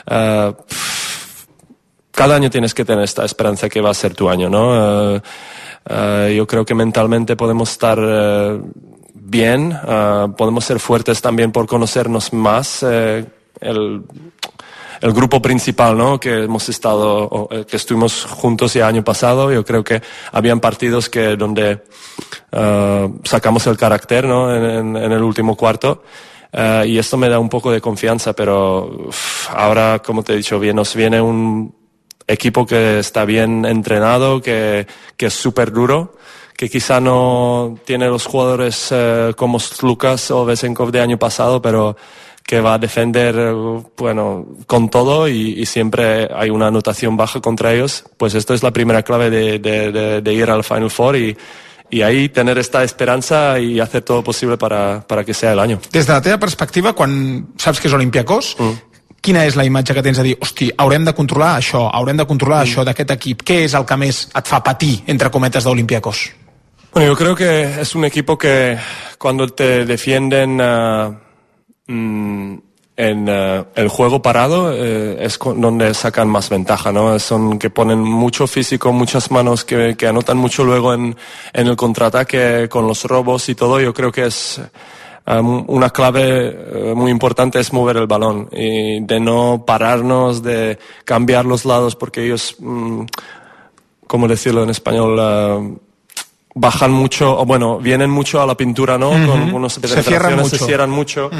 T: Cada año tienes que tener esta esperanza que va a ser tu año, ¿no? Yo creo que mentalmente podemos estar bien, podemos ser fuertes también por conocernos más, el grupo principal, ¿no? Que hemos estado, que estuvimos juntos el año pasado. Yo creo que habían partidos donde sacamos el carácter, ¿no? En el último cuarto. Y esto me da un poco de confianza, pero ahora, como te he dicho, nos viene un equipo que está bien entrenado, que es súper duro, que quizá no tiene los jugadores como Lucas o Vesenkov de año pasado, pero que va a defender, bueno, con todo y siempre hay una anotación baja contra ellos. Pues esto es la primera clave de ir al Final Four y ahí tener esta esperança i hacer todo posible para que sea el año.
R: Des de la teva perspectiva, quan saps que és Olympiacos, quina és la imatge que tens de dir, hosti, haurem de controlar això, això d'aquest equip? Què és el que més et fa patir, entre cometes, d'Olympiacos?
T: Bueno, yo creo que es un equipo que cuando te defienden en el juego parado es donde sacan más ventaja, ¿no? Son que ponen mucho físico, muchas manos que anotan mucho luego en el contraataque con los robos y todo. Yo creo que es una clave muy importante es mover el balón y de no pararnos, de cambiar los lados porque ellos, ¿cómo decirlo en español? Bajan mucho, o bueno, vienen mucho a la pintura, ¿no? Con unos penetraciones, se cierran mucho.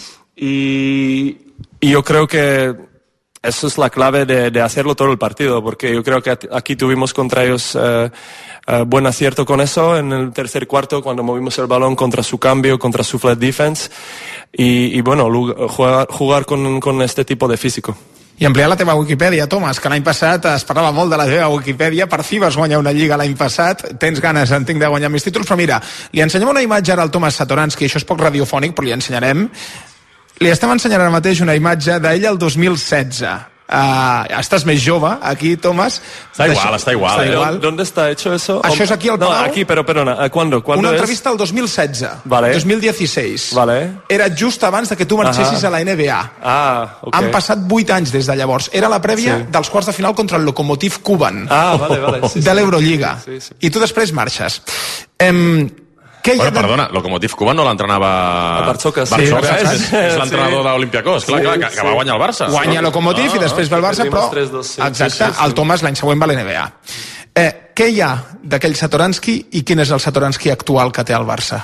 T: Y yo creo que eso es la clave de hacerlo todo el partido, porque yo creo que aquí tuvimos contra ellos buen acierto con eso en el tercer cuarto, cuando movimos el balón contra su cambio, contra su flat defense, y bueno, jugar con este tipo de físico.
R: I ampliar la teva Wikipedia, Tomàs, que l'any passat es parlava molt de la teva Wikipedia, per fi vas guanyar una lliga l'any passat, tens ganes, entenc, de guanyar més títols, però mira, li ensenyem una imatge ara al Tomàs Satoranski, això és poc radiofònic, però li ensenyarem. Li estem ensenyant ara mateix una imatge d'ell el 2016. Estàs més jove, aquí, Tomàs.
B: Està igual.
T: ¿Dónde está hecho eso?
R: Això és aquí al Palau.
T: No, aquí, pero perdona, ¿cuándo
R: una entrevista al 2016.
T: Vale.
R: 2016.
T: Vale.
R: Era just abans de que tu marxessis a la NBA.
T: Okay.
R: Han passat 8 anys des de llavors. Era la prèvia dels quarts de final contra el Lokomotiv Kuban
T: vale. Sí,
R: de l'Eurolliga.
T: Sí.
R: I tu després marxes.
B: Bueno, perdona, Lokomotiv Kuban no l'entrenava
T: Barçokas.
B: És l'entrenador d'Olympiacos, clar, que va guanyar el Barça.
R: Guanya Lokomotiv i després ve el Barça, però exacte, el Tomàs l'any següent va a l'NBA. Què hi ha d'aquell Satoranski i quin és el Satoranski actual que té el Barça?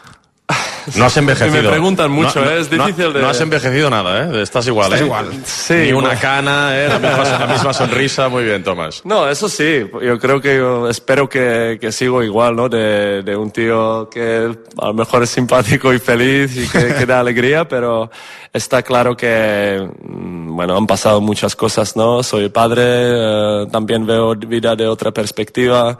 B: No has envejecido.
T: Me preguntan mucho, es difícil de...
B: No has envejecido nada, Estás igual,
R: Estás igual.
T: Sí,
B: ni una cana, la misma sonrisa, muy bien, Tomás.
T: No, eso sí, yo espero que sigo igual, ¿no? De un tío que a lo mejor es simpático y feliz y que da alegría, pero está claro que, bueno, han pasado muchas cosas, ¿no? Soy padre, también veo vida de otra perspectiva.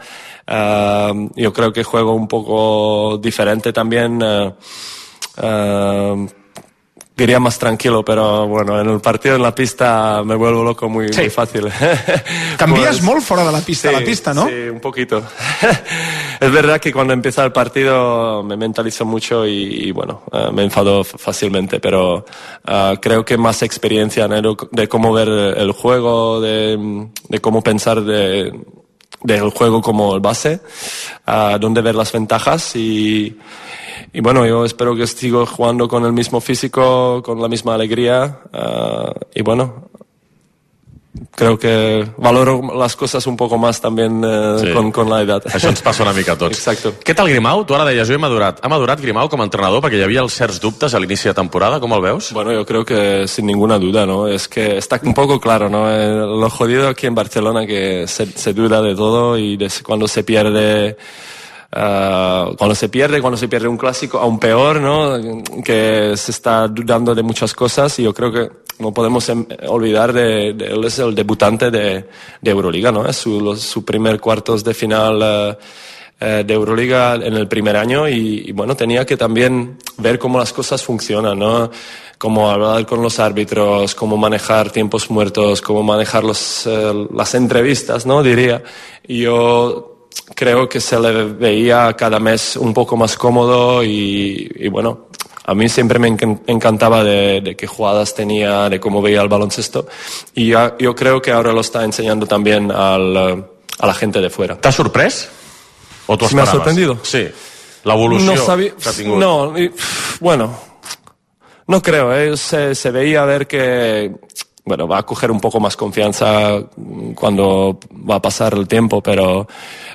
T: Yo creo que juego un poco diferente también. diría más tranquilo, pero bueno, en el partido, en la pista, me vuelvo loco muy fácil.
R: Canvies molt fora de la pista,
T: sí,
R: a la pista, ¿no?
T: Sí, un poquito. Es verdad que cuando empieza el partido me mentalizo mucho y bueno, me enfado fácilmente, pero creo que más experiencia de cómo ver el juego, de cómo pensar del juego como el base, dónde ver las ventajas y bueno, yo espero que sigo jugando con el mismo físico, con la misma alegría y bueno, creo que valoro las coses un poco más también con la edad.
B: Això ens passa una mica a tots.
T: Exacto.
B: Què tal Grimau? Tu ara deies, jo he madurat. Ha madurat Grimau com a entrenador perquè hi havia els certs dubtes a l'inici de temporada? Com el veus?
T: Bueno, yo creo que sin ninguna duda, ¿no? Es que está un poco claro, ¿no? Lo jodido aquí en Barcelona que se duda de todo y cuando se pierde... cuando se pierde un clásico, aún peor, ¿no? Que se está dudando de muchas cosas y yo creo que no podemos olvidar de él es el debutante de Euroliga, ¿no? Es su primer cuartos de final de Euroliga en el primer año y bueno, tenía que también ver cómo las cosas funcionan, ¿no? Cómo hablar con los árbitros, cómo manejar tiempos muertos, cómo manejar las entrevistas, ¿no? Diría. Y yo creo que se le veía cada mes un poco más cómodo y bueno, a mí siempre me encantaba de qué jugadas tenía, de cómo veía el baloncesto y yo creo que ahora lo está enseñando también a la gente de fuera.
B: ¿T'ha sorprès? ¿O tu
T: ¿Me ha sorprendido?
B: Sí, l'evolució que ha tingut.
T: No, bueno, no creo, se veía a ver que bueno, va a coger un poco más confianza cuando va a pasar el tiempo, pero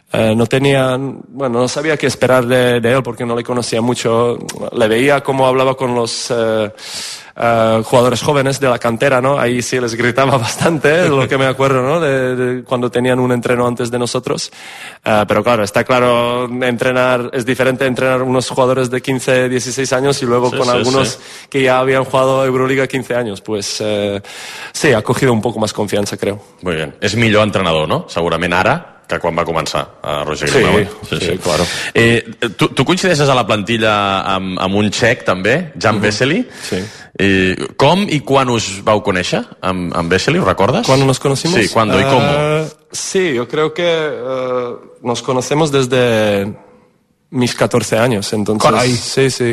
T: no sabía qué esperar de él porque no le conocía mucho. Le veía cómo hablaba con los jugadores jóvenes de la cantera, ¿no? Ahí sí les gritaba bastante, lo que me acuerdo, ¿no? De cuando tenían un entreno antes de nosotros. Pero claro, está claro, es diferente entrenar unos jugadores de 15, 16 años y luego con algunos que ya habían jugado Euroliga 15 años. Pues sí, ha cogido un poco más confianza, creo.
B: Muy bien. És millor entrenador, no? Segurament ara que quan va començar a Roger Grimau.
T: Sí, claro.
B: Tu coincideixes a la plantilla amb un txec també, Jan Vesely.
T: Sí.
B: Com i quan us vau conèixer amb Vesely, ho recordes?
T: ¿Cuándo nos conocimos?
B: Sí, ¿cuándo y cómo?
T: Sí, yo creo que nos conocemos desde mis 14 años. Entonces,
R: Caray.
T: Sí.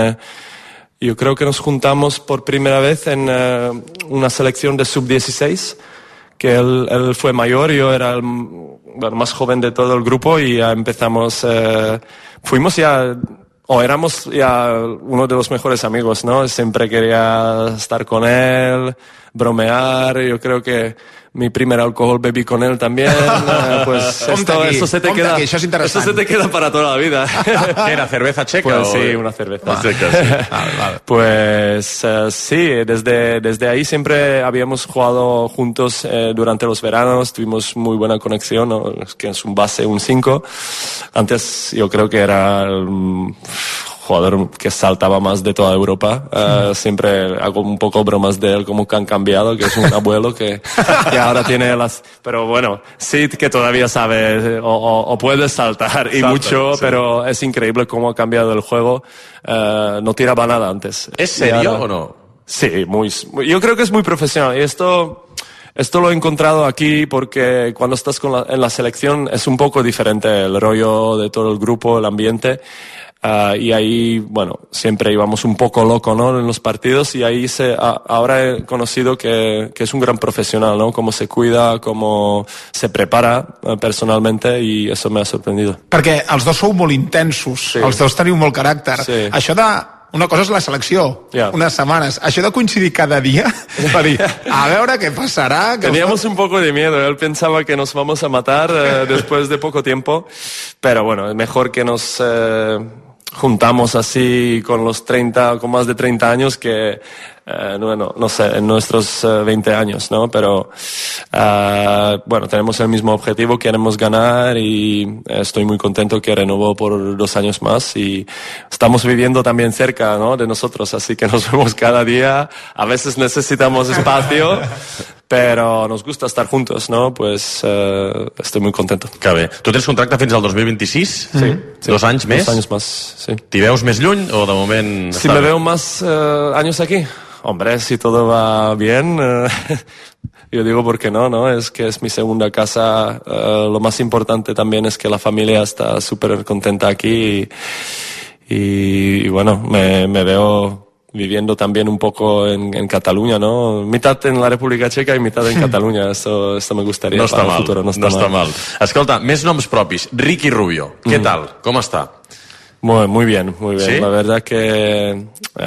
T: Yo creo que nos juntamos por primera vez en una selección de sub-16, que él fue mayor, yo era el más joven de todo el grupo y ya empezamos, fuimos ya, o éramos ya uno de los mejores amigos, ¿no? Siempre quería estar con él, bromear, yo creo que mi primer alcohol bebí con él también, pues eso se te queda,
R: això és interessant.
T: eso se te queda para toda la vida.
B: ¿Qué era, cerveza checa?
T: Pues
B: o...
T: sí, una cerveza.
B: Checa, sí. Vale.
T: Pues sí, desde ahí siempre habíamos jugado juntos durante los veranos, tuvimos muy buena conexión, ¿no? Que es un base, un 5. Antes yo creo que era el jugador que saltaba más de toda Europa. Siempre hago un poco bromas de él, como que han cambiado, que es un abuelo que ahora tiene las... Pero bueno, sí que todavía sabe o puede saltar y mucho, sí. Pero es increíble cómo ha cambiado el juego. No tiraba nada antes.
B: ¿Es serio o no?
T: Sí, yo creo que es muy profesional. Y esto lo he encontrado aquí porque cuando estás en la selección es un poco diferente el rollo de todo el grupo, el ambiente. Y ahí, bueno, siempre íbamos un poco loco, ¿no? En los partidos y ahí ahora he conocido que es un gran profesional, ¿no? Cómo se cuida, cómo se prepara personalmente y eso me ha sorprendido.
R: Perquè els dos sou molt intensos, sí. Els dos teniu molt caràcter.
T: Sí.
R: Això una cosa és la selecció, unes setmanes. Això de coincidir cada dia, per dir, a veure què passarà...
T: Teníamos un poco de miedo, él pensaba que nos vamos a matar después de poco tiempo, pero bueno, es mejor que nos... juntamos así con más de 30 años que, no sé, en nuestros 20 años, ¿no? Pero, bueno, tenemos el mismo objetivo, queremos ganar y estoy muy contento que renovó por 2 años más y estamos viviendo también cerca, ¿no? De nosotros, así que nos vemos cada día. A veces necesitamos espacio, pero nos gusta estar juntos, ¿no? Pues estoy muy contento.
B: Que bé. Tu tens contracte fins al 2026?
T: Sí.
B: 2 anys més?
T: 2 años más, sí.
B: T'hi veus més lluny o de moment...
T: Si me veo más años aquí, hombre, si todo va bien, yo digo, ¿por qué no? Es que es mi segunda casa. Lo más importante también es que la familia está súper contenta aquí y bueno, me veo viviendo también un poco en Catalunya, ¿no? Mitad en la República Checa y mitad en Catalunya. Esto me gustaría para el futuro. No està mal.
B: Escolta, més noms propis. Ricky Rubio, ¿qué tal? ¿Cómo está?
T: Muy bien.
B: ¿Sí?
T: La verdad que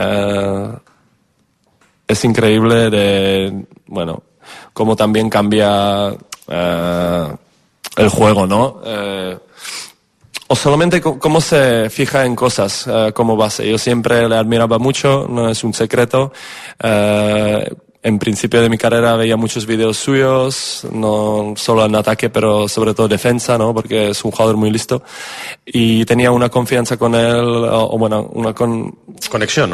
T: es increíble cómo también cambia el juego, ¿no? O solamente cómo se fija en cosas como base. Yo siempre le admiraba mucho, no es un secreto. En principio de mi carrera veía muchos vídeos suyos, no solo en ataque, pero sobre todo defensa, ¿no? Porque es un jugador muy listo. Y tenía una confianza con él,
B: ¿Conexión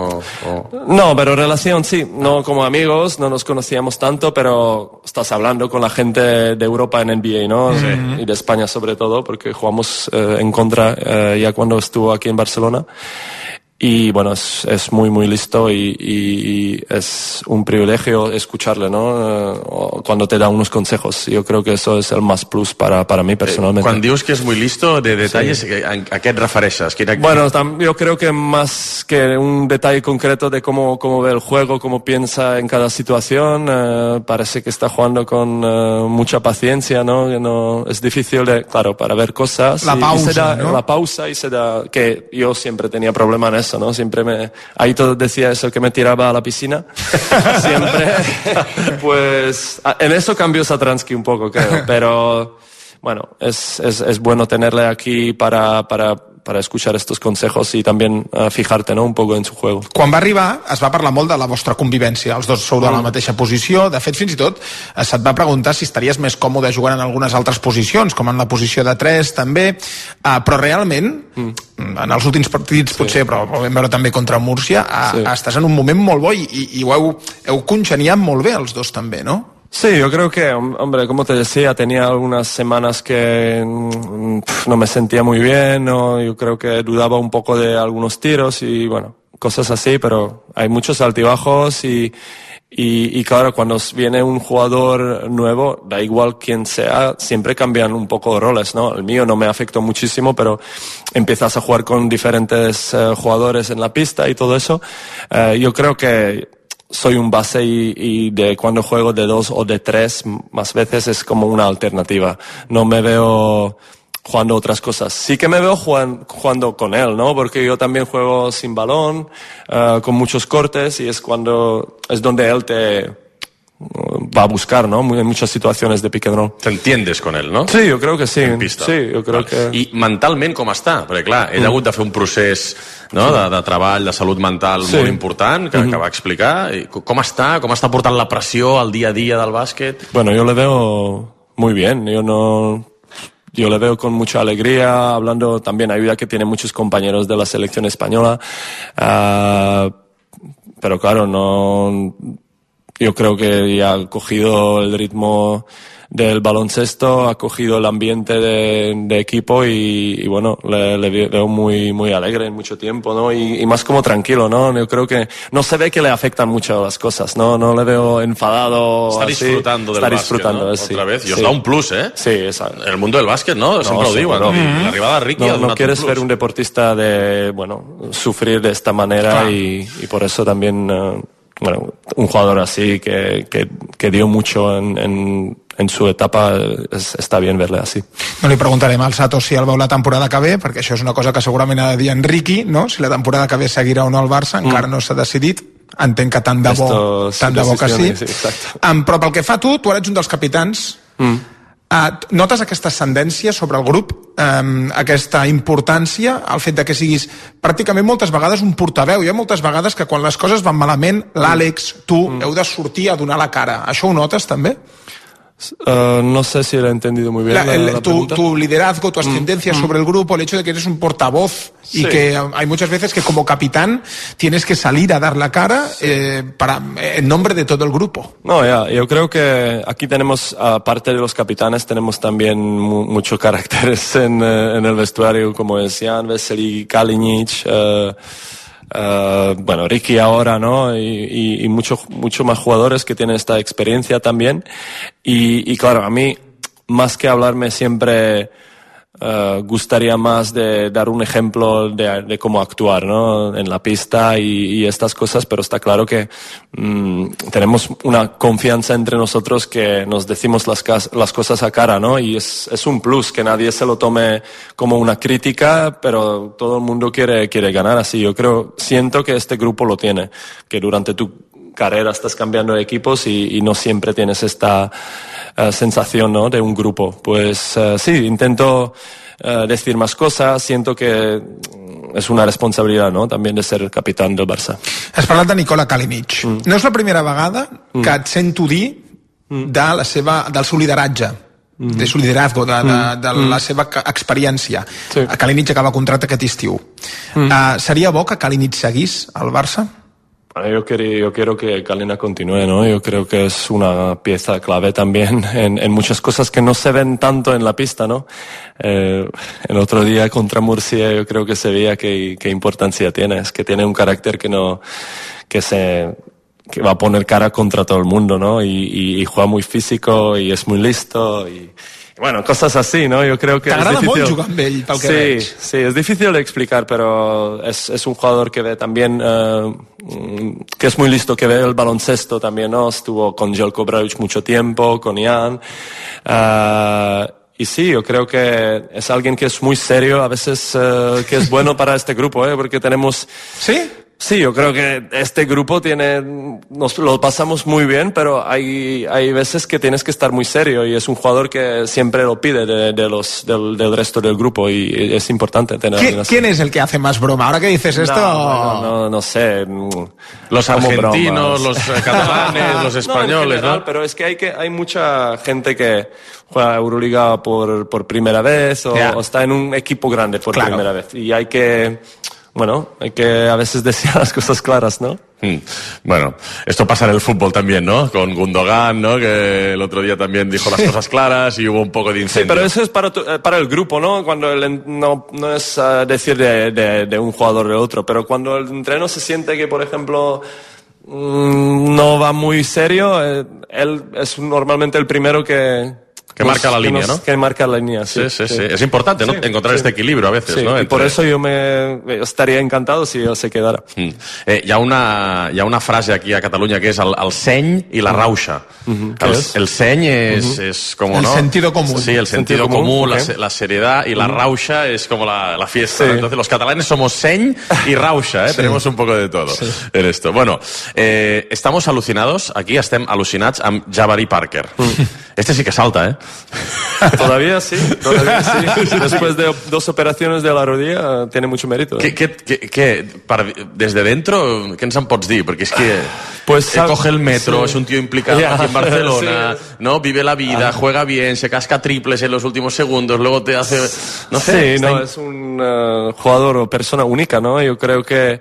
T: No, pero relación sí. No como amigos, no nos conocíamos tanto, pero estás hablando con la gente de Europa en NBA, ¿no? Sí. Y de España sobre todo, porque jugamos en contra ya cuando estuvo aquí en Barcelona. Y bueno, es muy listo y es un privilegio escucharle, ¿no? Cuando te da unos consejos. Yo creo que eso es el más plus para mí personalmente.
B: Cuando dius que es muy listo, de detalles, sí. ¿A qué te refereixes?
T: Bueno, yo creo que más que un detalle concreto de cómo ve el juego, cómo piensa en cada situación, parece que está jugando con mucha paciencia, ¿no? Que no es difícil para ver cosas.
R: La pausa, ¿no?
T: La pausa y se da, que yo siempre tenía problema en eso, ¿no? Siempre Aitor decía eso, que me tiraba a la piscina. Siempre. Pues en eso cambió Satransky un poco, creo. Pero bueno, es bueno tenerle aquí para escuchar estos consejos i també fijarte, no, un poco en su juego.
R: Quan va arribar es va parlar molt de la vostra convivència, els dos sou de la mateixa posició, de fet fins i tot se't va preguntar si estaries més còmode jugant en algunes altres posicions, com en la posició de 3 també, però realment en els últims partits potser, però ho vam veure també contra Múrcia, estàs en un moment molt bo i ho heu congeniat molt bé els dos també, no?
T: Sí, yo creo que, hombre, como te decía, tenía algunas semanas que no me sentía muy bien, ¿no? Yo creo que dudaba un poco de algunos tiros y, bueno, cosas así, pero hay muchos altibajos y claro, cuando viene un jugador nuevo, da igual quién sea, siempre cambian un poco de roles, ¿no? El mío no me afectó muchísimo, pero empiezas a jugar con diferentes jugadores en la pista y todo eso. Yo creo que soy un base y de cuando juego de 2 o de 3 más veces es como una alternativa. No me veo jugando otras cosas. Sí que me veo jugando con él, ¿no? Porque yo también juego sin balón, con muchos cortes y es donde él te va a buscar, ¿no? En muchas situaciones de pick and roll.
B: Te entiendes con él, no?
T: Sí, jo crec que sí.
B: En pista.
T: Sí, jo crec que...
B: I mentalment com està? Perquè clar, ell ha hagut de fer un procés, no? de treball, de salut mental molt important, que va explicar. Com està portant la pressió al dia a dia del bàsquet?
T: Bueno, yo le veo muy bien. Yo le veo con mucha alegría, hablando también, ayuda que tiene muchos compañeros de la selección española. Pero claro, yo creo que ya ha cogido el ritmo del baloncesto, ha cogido el ambiente de equipo y bueno, le veo muy, muy alegre en mucho tiempo, ¿no? Y más como tranquilo, ¿no? Yo creo que no se ve que le afectan mucho las cosas, ¿no? No le veo enfadado.
B: Está disfrutando del básquet, ¿no?
T: Sí.
B: Otra vez. Y os da un plus, ¿eh?
T: Sí, exacto.
B: En el mundo del básquet, ¿no? Siempre lo digo, ¿no? La arribada de Ricky
T: no quieres ver un deportista sufrir de esta manera y por eso también... Bueno, un jugador así que dio mucho en su etapa, està bien verle así.
R: No li preguntarem al Sato si el veu la temporada que ve, perquè això és una cosa que segurament ha de dir en Ricky, no? Si la temporada que ve seguirà o no al Barça, encara no s'ha decidit. Entenc que tant de bo que sí. Però pel que fa a tu eres un dels capitans. Notes aquesta ascendència sobre el grup, aquesta importància, el fet de que siguis pràcticament moltes vegades un portaveu? Hi ha moltes vegades que quan les coses van malament, l'Àlex, tu, heu de sortir a donar la cara. Això ho notes també?
T: No sé si lo he entendido muy bien.
R: Tu liderazgo, tu ascendencia sobre el grupo, el hecho de que eres un portavoz y que hay muchas veces que como capitán tienes que salir a dar la cara en nombre de todo el grupo.
T: No, yo creo que aquí tenemos, aparte de los capitanes, tenemos también muchos caracteres en el vestuario, como es Jan, Vesely, Kalinic, bueno, Ricky ahora, ¿no? Y mucho más jugadores que tienen esta experiencia también. Y claro, a mí, más que hablarme siempre, gustaría más de dar un ejemplo de cómo actuar, ¿no? En la pista y estas cosas, pero está claro que tenemos una confianza entre nosotros que nos decimos las cosas a cara, ¿no? Y es un plus, que nadie se lo tome como una crítica, pero todo el mundo quiere ganar así. Siento que este grupo lo tiene, que durante tu carrera estás cambiando de equipos y no siempre tienes esta sensación, ¿no? De un grupo. Pues sí, intento decir más cosas, siento que és una responsabilitat, no?, també de ser el capità del Barça.
R: Has parlat de Nikola Kalinic. No és la primera vegada que et sento dir del seu lideratge, de su liderazgo, de la seva experiència. Sí. Kalinic acaba contracte aquest estiu. Seria bo que Kalinic seguís al Barça?
T: Yo quiero que Kalina continúe, ¿no? Yo creo que es una pieza clave también en muchas cosas que no se ven tanto en la pista, ¿no? El otro día contra Murcia yo creo que se veía qué importancia tiene. Es que tiene un carácter que va a poner cara contra todo el mundo, ¿no? Y juega muy físico y es muy listo y bueno, cosas así, ¿no? Yo creo que
R: t'agrada molt jugar amb ell, pel que veig.
T: Sí, es difícil de explicar, pero es un jugador que ve también, que es muy listo, que ve el baloncesto también, ¿no? Estuvo con Jelko Obradović mucho tiempo, con Jan, y sí, yo creo que es alguien que es muy serio, a veces que es bueno para este grupo, porque tenemos...
R: ¿Sí?
T: Sí, yo creo que este grupo nos lo pasamos muy bien, pero hay veces que tienes que estar muy serio y es un jugador que siempre lo pide del resto del grupo y es importante tener.
R: ¿Quién es el que hace más broma? Ahora que dices esto...
T: No sé.
B: Los argentinos, los catalanes, los españoles,
T: general, ¿no? Pero es que hay mucha gente que juega Euroliga por primera vez o está en un equipo grande por primera vez y hay que a veces decir las cosas claras, ¿no?
B: Bueno, esto pasa en el fútbol también, ¿no? Con Gundogan, ¿no? Que el otro día también dijo las cosas claras y hubo un poco de incendio.
T: Sí, pero eso es para el grupo, ¿no? Cuando no es decir de un jugador de otro, pero cuando el entreno se siente que, por ejemplo, no va muy serio, él es normalmente el primero que
B: marca la línea, ¿no?
T: Que marca la línea, sí.
B: Es importante, ¿no? Encontrar este equilibrio a veces, ¿no?
T: Y por eso yo estaría encantado si él se quedara.
B: Hi ha una frase aquí a Catalunya que és el seny i la rauxa. El seny es como, ¿no?
R: El sentido común.
B: Sí, el sentido común, la seriedad, y la rauxa es como la fiesta. Sí. Entonces los catalanes somos seny y rauxa, ¿eh? Sí. Tenemos un poco de todo en esto. Bueno, estamos alucinados, aquí estem al·lucinats amb Jabari Parker. Este sí que salta, ¿eh?
T: Todavía sí. Después de 2 operaciones de la rodilla tiene mucho mérito.
B: Desde dentro, ¿qué ens en pots dir? Porque es que coge el metro, es un tío implicado aquí en Barcelona, ¿no? Vive la vida, juega bien, se casca triples en los últimos segundos, luego te hace... No sé.
T: Sí, es un jugador o persona única, ¿no? Yo creo que...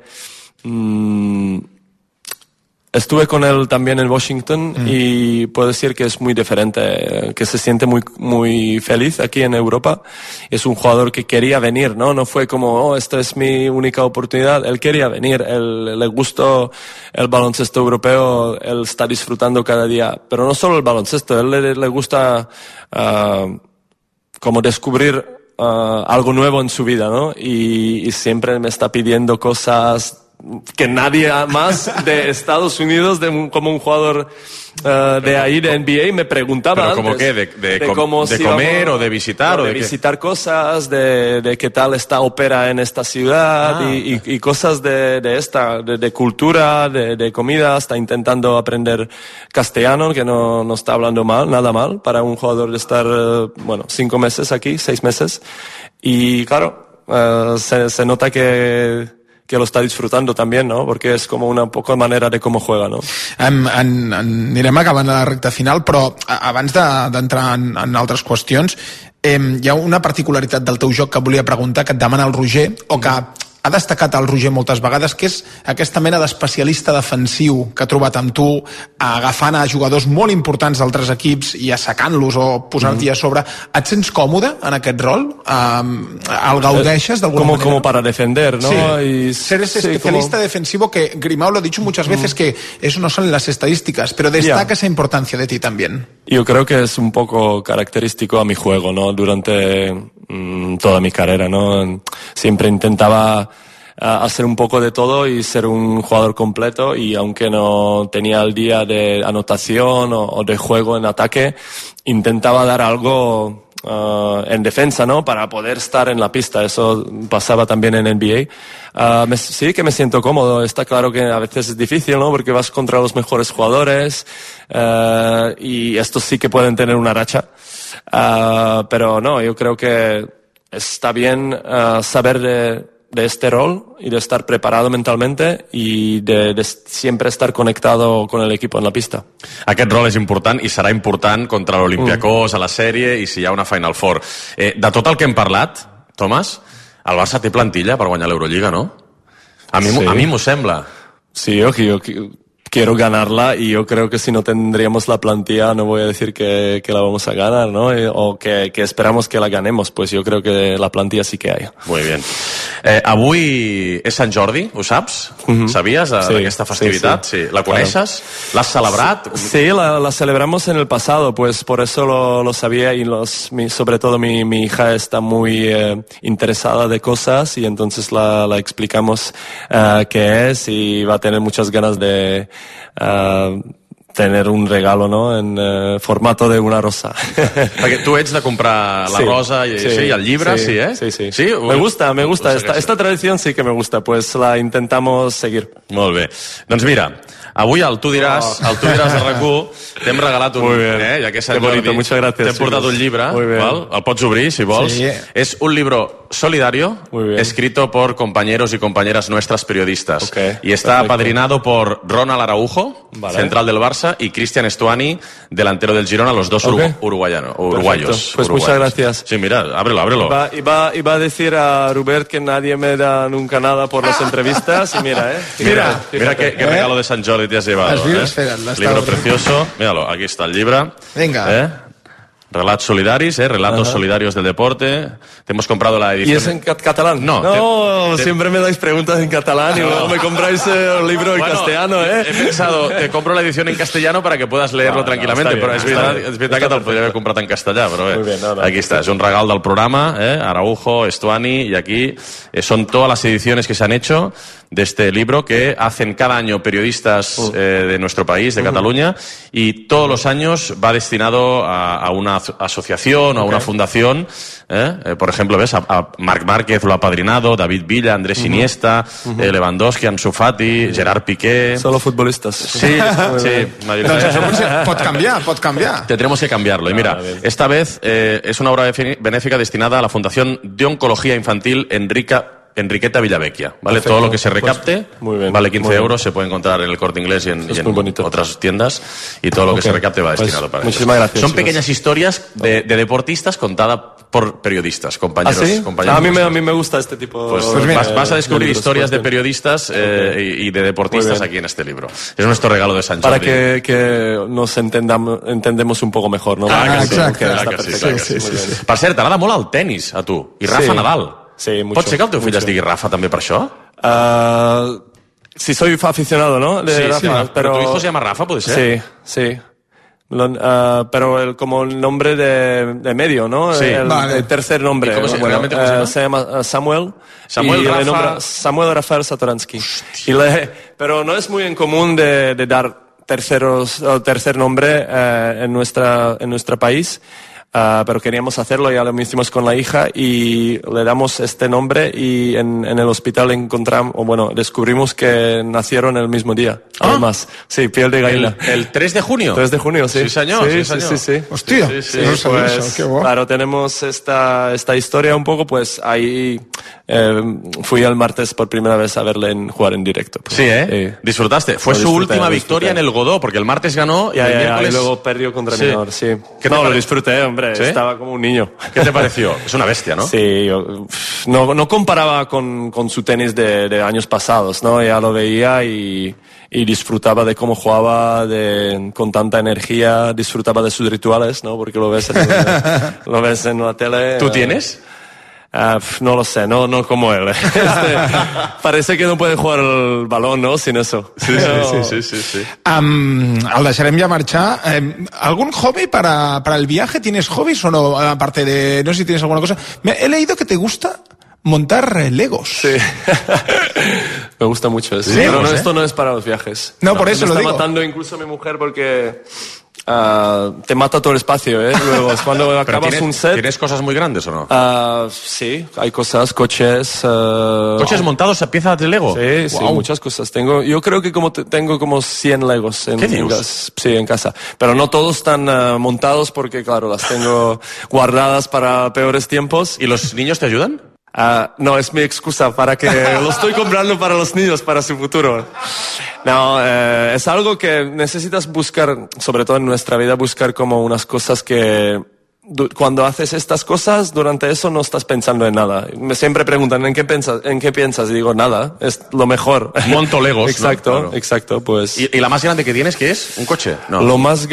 T: Estuve con él también en Washington y puedo decir que es muy diferente, que se siente muy, muy feliz aquí en Europa. Es un jugador que quería venir, ¿no? No fue como, esta es mi única oportunidad. Él quería venir, le gustó el baloncesto europeo, él está disfrutando cada día. Pero no solo el baloncesto, él le gusta como descubrir algo nuevo en su vida, ¿no? Y siempre me está pidiendo cosas que nadie más de Estados Unidos, como un jugador de ahí, de NBA, me preguntaba.
B: ¿Pero como qué? ¿De comer o de visitar?
T: De visitar cosas, de qué tal está ópera en esta ciudad y cosas de cultura, de comida. Está intentando aprender castellano, que no está hablando nada mal para un jugador de estar, 5 meses aquí, 6 meses. Y claro, se nota que lo está disfrutando también, ¿no? Porque es como una poca manera de cómo juega, ¿no?
R: Anirem acabant la recta final, però abans d'entrar en altres qüestions, hi ha una particularitat del teu joc que volia preguntar, que et demana el Roger, o que ha destacat el Roger moltes vegades, que és aquesta mena d'especialista defensiu que ha trobat amb tu, agafant a jugadors molt importants d'altres equips i assecant-los o posant-hi a sobre. Et sents còmode en aquest rol? El gaudeixes d'alguna manera?
T: Como para defender, ¿no?
R: Sí. Ser ese especialista defensivo que Grimao lo ha dicho muchas veces, que eso no son las estadísticas, pero destaca esa importancia de ti también.
T: Yo creo que es un poco característico a mi juego, ¿no? Durante toda mi carrera, ¿no? Siempre intentaba hacer un poco de todo y ser un jugador completo, y aunque no tenía el día de anotación o de juego en ataque, intentaba dar algo en defensa, ¿no? Para poder estar en la pista. Eso pasaba también en NBA. Sí que me siento cómodo. Está claro que a veces es difícil, ¿no? Porque vas contra los mejores jugadores y estos sí que pueden tener una racha. Pero no, yo creo que está bien saber de este rol y de estar preparado mentalmente y de siempre estar conectado con el equipo en la pista.
B: Aquest rol és important i serà important contra l'Olympiacos, a la sèrie, i si hi ha una Final Four. De tot el que hem parlat, Tomàs, el Barça té plantilla per guanyar l'Eurolliga, no? A mi m'ho sembla.
T: Sí, yo quiero ganarla, y yo creo que si no tendríamos la plantilla, no voy a decir que la vamos a ganar, ¿no? O que esperamos que la ganemos, pues yo creo que la plantilla sí que hay.
B: Muy bien. Avui és Sant Jordi, ho saps? Sabies d'aquesta festivitat? Sí. La coneixes? L'has celebrat?
T: Sí, la celebramos en el pasado, pues por eso lo sabía, y sobre todo mi hija está muy interesada de cosas, y entonces la explicamos qué es, y va a tener muchas ganas de tener un regalo, ¿no? En formato de una rosa.
B: Perquè tu ets de comprar la rosa i el llibre, sí, eh?
T: Sí. Me gusta. Esta tradición sí que me gusta, pues la intentamos seguir.
B: Molt bé. Doncs mira, avui el Tu diràs a RAC1 t'hem regalat un... ja que és Sant Jordi, t'hem portat un llibre, el pots obrir si vols.
R: Sí.
B: Es un libro solidario escrito por compañeros y compañeras nuestras periodistas. Y está apadrinado por Ronald Araujo, central del Barça, y Cristian Stuani, delantero del Girona, los dos uruguayos.
T: Pues muchas gracias.
B: Sí, mira, ábrelo.
T: Iba a decir a Robert que nadie me da nunca nada por las entrevistas, y mira,
B: Mira qué regalo de San Jordi te has llevado. Libro precioso. Míralo, aquí está el libro.
R: Venga.
B: Relatos solidarios, Relatos solidarios del deporte. Te hemos comprado la edición.
T: ¿Y es en catalán?
B: No,
T: siempre me dais preguntas en catalán y luego me compráis el libro en castellano,
B: He pensado, te compro la edición en castellano para que puedas leerlo tranquilamente, pero es verdad que te lo podría haber comprado en castellà, pero aquí está, es un regalo del programa, Araujo, Stuani, y aquí son todas las ediciones que se han hecho de este libro que hacen cada año periodistas de nuestro país, de Cataluña, y todos los años va destinado a una asociación o a una fundación. Por ejemplo, ves, a Marc Márquez lo ha apadrinado, David Villa, Andrés Iniesta, Lewandowski, Ansu Fati, Gerard Piqué.
T: Solo futbolistas.
B: Sí.
R: Pot cambiar.
B: Tendremos que cambiarlo. Y mira, esta vez es una obra benéfica destinada a la Fundación de Oncología Infantil Enriqueta Villavecchia, ¿vale? Perfecto. Todo lo que se recapte vale 15 euros, se puede encontrar en el Corte Inglés y en otras tiendas, y todo lo que se recapte va destinado para eso.
T: Muchísimas gracias.
B: Son pequeñas historias de deportistas contadas por periodistas, compañeros.
T: ¿Ah, sí?
B: compañeros.
T: A mí me gusta este tipo
B: vas a descubrir historias de periodistas y de deportistas aquí en este libro. Es nuestro regalo de Sant Jordi.
T: Para que nos entendemos un poco mejor, ¿no?
B: Exacte. Sí. Per cert, t'agrada molt el tenis, a tu, i Rafa Nadal.
T: Sí, mucho.
B: Pot ser que el teu fill es digui Rafa també per això?
T: Sí, soy aficionado, ¿no? Rafa,
B: pero tu hijo se llama Rafa, ¿puede ser?
T: Sí. Pero como el nombre de medio, ¿no?
B: Sí.
T: El tercer nombre.
B: ¿Cómo se llama?
T: Se llama Samuel. Samuel Rafael Satoransky. Pero no es muy en común de dar tercer nombre en nuestro país. pero queríamos hacerlo, ya lo hicimos con la hija y le damos este nombre y en el hospital descubrimos que nacieron el mismo día. Además, sí, piel de gallina.
B: ¿El 3 de junio?
T: 3 de junio, sí.
B: Sí, señor.
T: Sí.
R: Hostia,
T: sí, pues, qué guapo. Claro, tenemos esta historia un poco, pues ahí fui el martes por primera vez a verle jugar en directo. Pues,
B: sí, ¿eh? Disfrutaste. Fue su última victoria en el Godó, porque el martes ganó y el miércoles...
T: y luego perdió contra Minor, sí. Lo disfruté, hombre. ¿Sí? Estaba como un niño.
B: ¿Qué te pareció? Es una bestia, ¿no?
T: Sí, yo no comparaba con su tenis de años pasados, ¿no? Ya lo veía y disfrutaba de cómo jugaba con tanta energía, disfrutaba de sus rituales, ¿no? Porque lo ves en la tele.
B: ¿Tú tienes?
T: No lo sé, no como él. Parece que no puede jugar el balón, ¿no? Sin eso.
B: Sí.
R: El deixarem ja marxar. ¿Algún hobby para el viaje? ¿Tienes hobbies o no? Aparte de, no sé si tienes alguna cosa. He leído que te gusta montar Legos.
T: Sí. Me gusta mucho eso.
R: Legos,
T: pero esto no es para los viajes.
R: No, por eso lo digo.
T: Me está matando incluso mi mujer porque... te mata todo el espacio, luego es cuando acabas un set.
B: ¿Tienes cosas muy grandes o no?
T: Sí, hay cosas, coches.
B: ¿Coches montados a piezas de Lego?
T: Sí,
B: wow.
T: Muchas cosas. Yo creo que tengo como 100 Legos en casa. Pero no todos están montados porque, claro, las tengo guardadas para peores tiempos.
B: ¿Y los niños te ayudan?
T: No, es mi excusa para que lo estoy comprando para los niños, para su futuro. No, es algo que necesitas buscar, sobre todo en nuestra vida, buscar como unas cosas que cuando haces estas cosas, durante eso no estás pensando en nada. Me siempre preguntan, ¿en qué piensas? Y digo, nada, es lo mejor.
B: Monto Legos.
T: Exacto,
B: ¿no? Claro.
T: Exacto, pues.
B: ¿Y la más grande que tienes qué es? ¿Un coche? No.
T: Lo más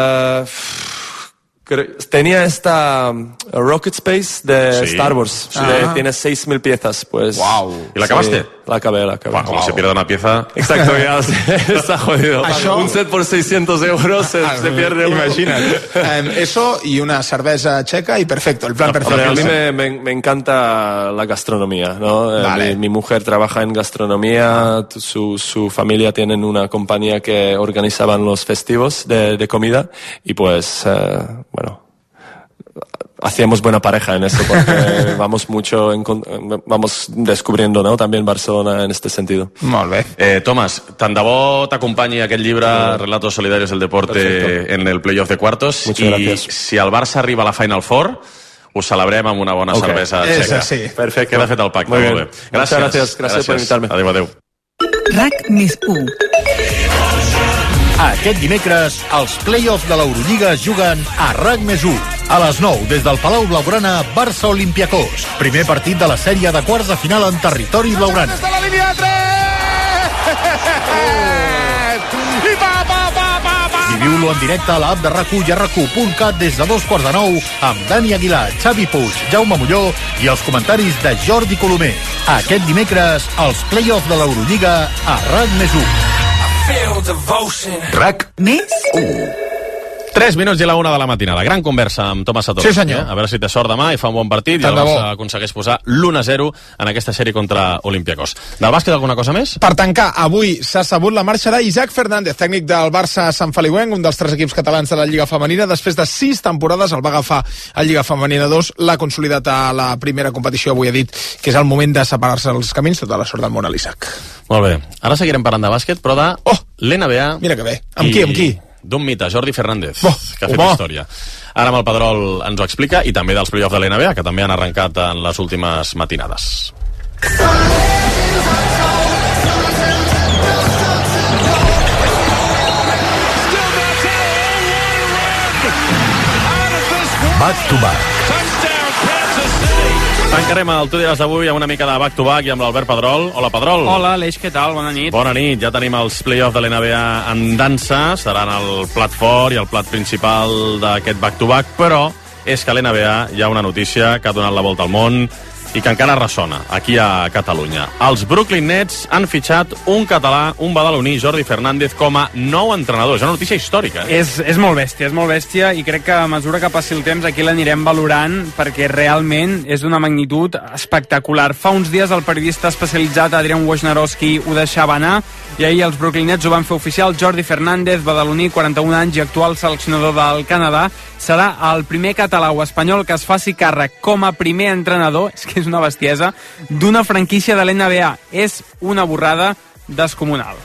T: tenía esta Rocket Space de Star Wars. Tiene 6.000 piezas, pues.
B: Wow. ¿Y la acabaste?
T: Sí, la acabé.
B: Bueno, como se pierde una pieza.
T: Exacto, ya está jodido. Un set por 600 euros se pierde uno.
R: Imagina't. Eso y una cerveza checa y perfecto, el plan perfecto.
T: A mí me encanta la gastronomía, ¿no?
R: Vale.
T: Mi mujer trabaja en gastronomía, su familia tienen una compañía que organizaban los festivos de comida y pues, hacíamos buena pareja en eso porque vamos descubriendo, no? También Barcelona en este sentido.
R: Molt bé.
B: Tomàs, tant de bo t'acompanyi aquest llibre Relatos Solidarios del Deporte en el playoff de cuartos.
T: Muchas gracias.
B: Si el Barça arriba a la Final Four, ho celebrem amb una bona cervesa txeca.
R: Sí.
T: Perfecte.
B: Queda fet el pacte.
T: Molt bé.
B: Gràcies.
T: Gràcies per invitar-me.
B: Adéu.
U: RAC més 1.
M: Aquest dimecres, els play-offs de l'Eurolliga es juguen a RAC més 1. A les 9, des del Palau Blaugrana, Barça Olympiacos. Primer partit de la sèrie de quarts de final en territori blaugrana.
R: Des de la línia de 3! I va!
M: Viviu-lo en directe a l'app de RAC1 i a RAC1.cat des de 2:45 amb Dani Aguilar, Xavi Puig, Jaume Molló i els comentaris de Jordi Colomer. Aquest dimecres, els play-offs de l'Eurolliga a RAC més 1.
N: RAC
U: més
N: 1.
B: 3 minuts i la 1 de la matinada. Gran conversa amb Tomàs Sator.
R: Sí, senyor.
B: A veure si té sort demà i fa un bon partit i el Barça aconsegueix posar l'1-0 en aquesta sèrie contra Olympiacos. Del bàsquet, alguna cosa més?
R: Per tancar, avui s'ha sabut la marxa d'Isaac Fernández, tècnic del Barça Sant Feliuenc, un dels 3 equips catalans de la Lliga Femenina. Després de 6 temporades el va agafar a Lliga Femenina 2, l'ha consolidat a la primera competició. Avui ha dit que és el moment de separar-se els camins. Tota la sort del món a l'Isaac.
B: Molt bé. Ara seguirem parlant de bàsquet, però de l'NBA.
R: Mira que bé. Amb qui?
B: D'un mite, Jordi Fernández, que ha fet història. Ara amb el Pedrol ens ho explica, i també dels play-offs de l'NBA, que també han arrencat en les últimes matinades.
M: Back to back.
B: Tancarem el Tu diràs d'avui amb una mica de back-to-back i amb l'Albert Pedrol. Hola, Pedrol.
V: Hola, Aleix, què tal? Bona nit.
B: Bona nit. Ja tenim els play-offs de l'NBA en dansa. Seran el plat fort i el plat principal d'aquest back-to-back, però és que a l'NBA hi ha una notícia que ha donat la volta al món i que encara ressona aquí a Catalunya. Els Brooklyn Nets han fitxat un català, un badaloní, Jordi Fernández, com a nou entrenador. És una notícia històrica.
C: És molt bèstia, i crec que a mesura que passi el temps aquí l'anirem valorant, perquè realment és d'una magnitud espectacular. Fa uns dies el periodista especialitzat Adrian Wojnarowski ho deixava anar, i ahir els Brooklyn Nets ho van fer oficial. Jordi Fernández, badaloní, 41 anys i actual seleccionador del Canadà, serà el primer català o espanyol que es faci càrrec com a primer entrenador, és que és una bestiesa, d'una franquícia de l'NBA. És una borrada descomunal.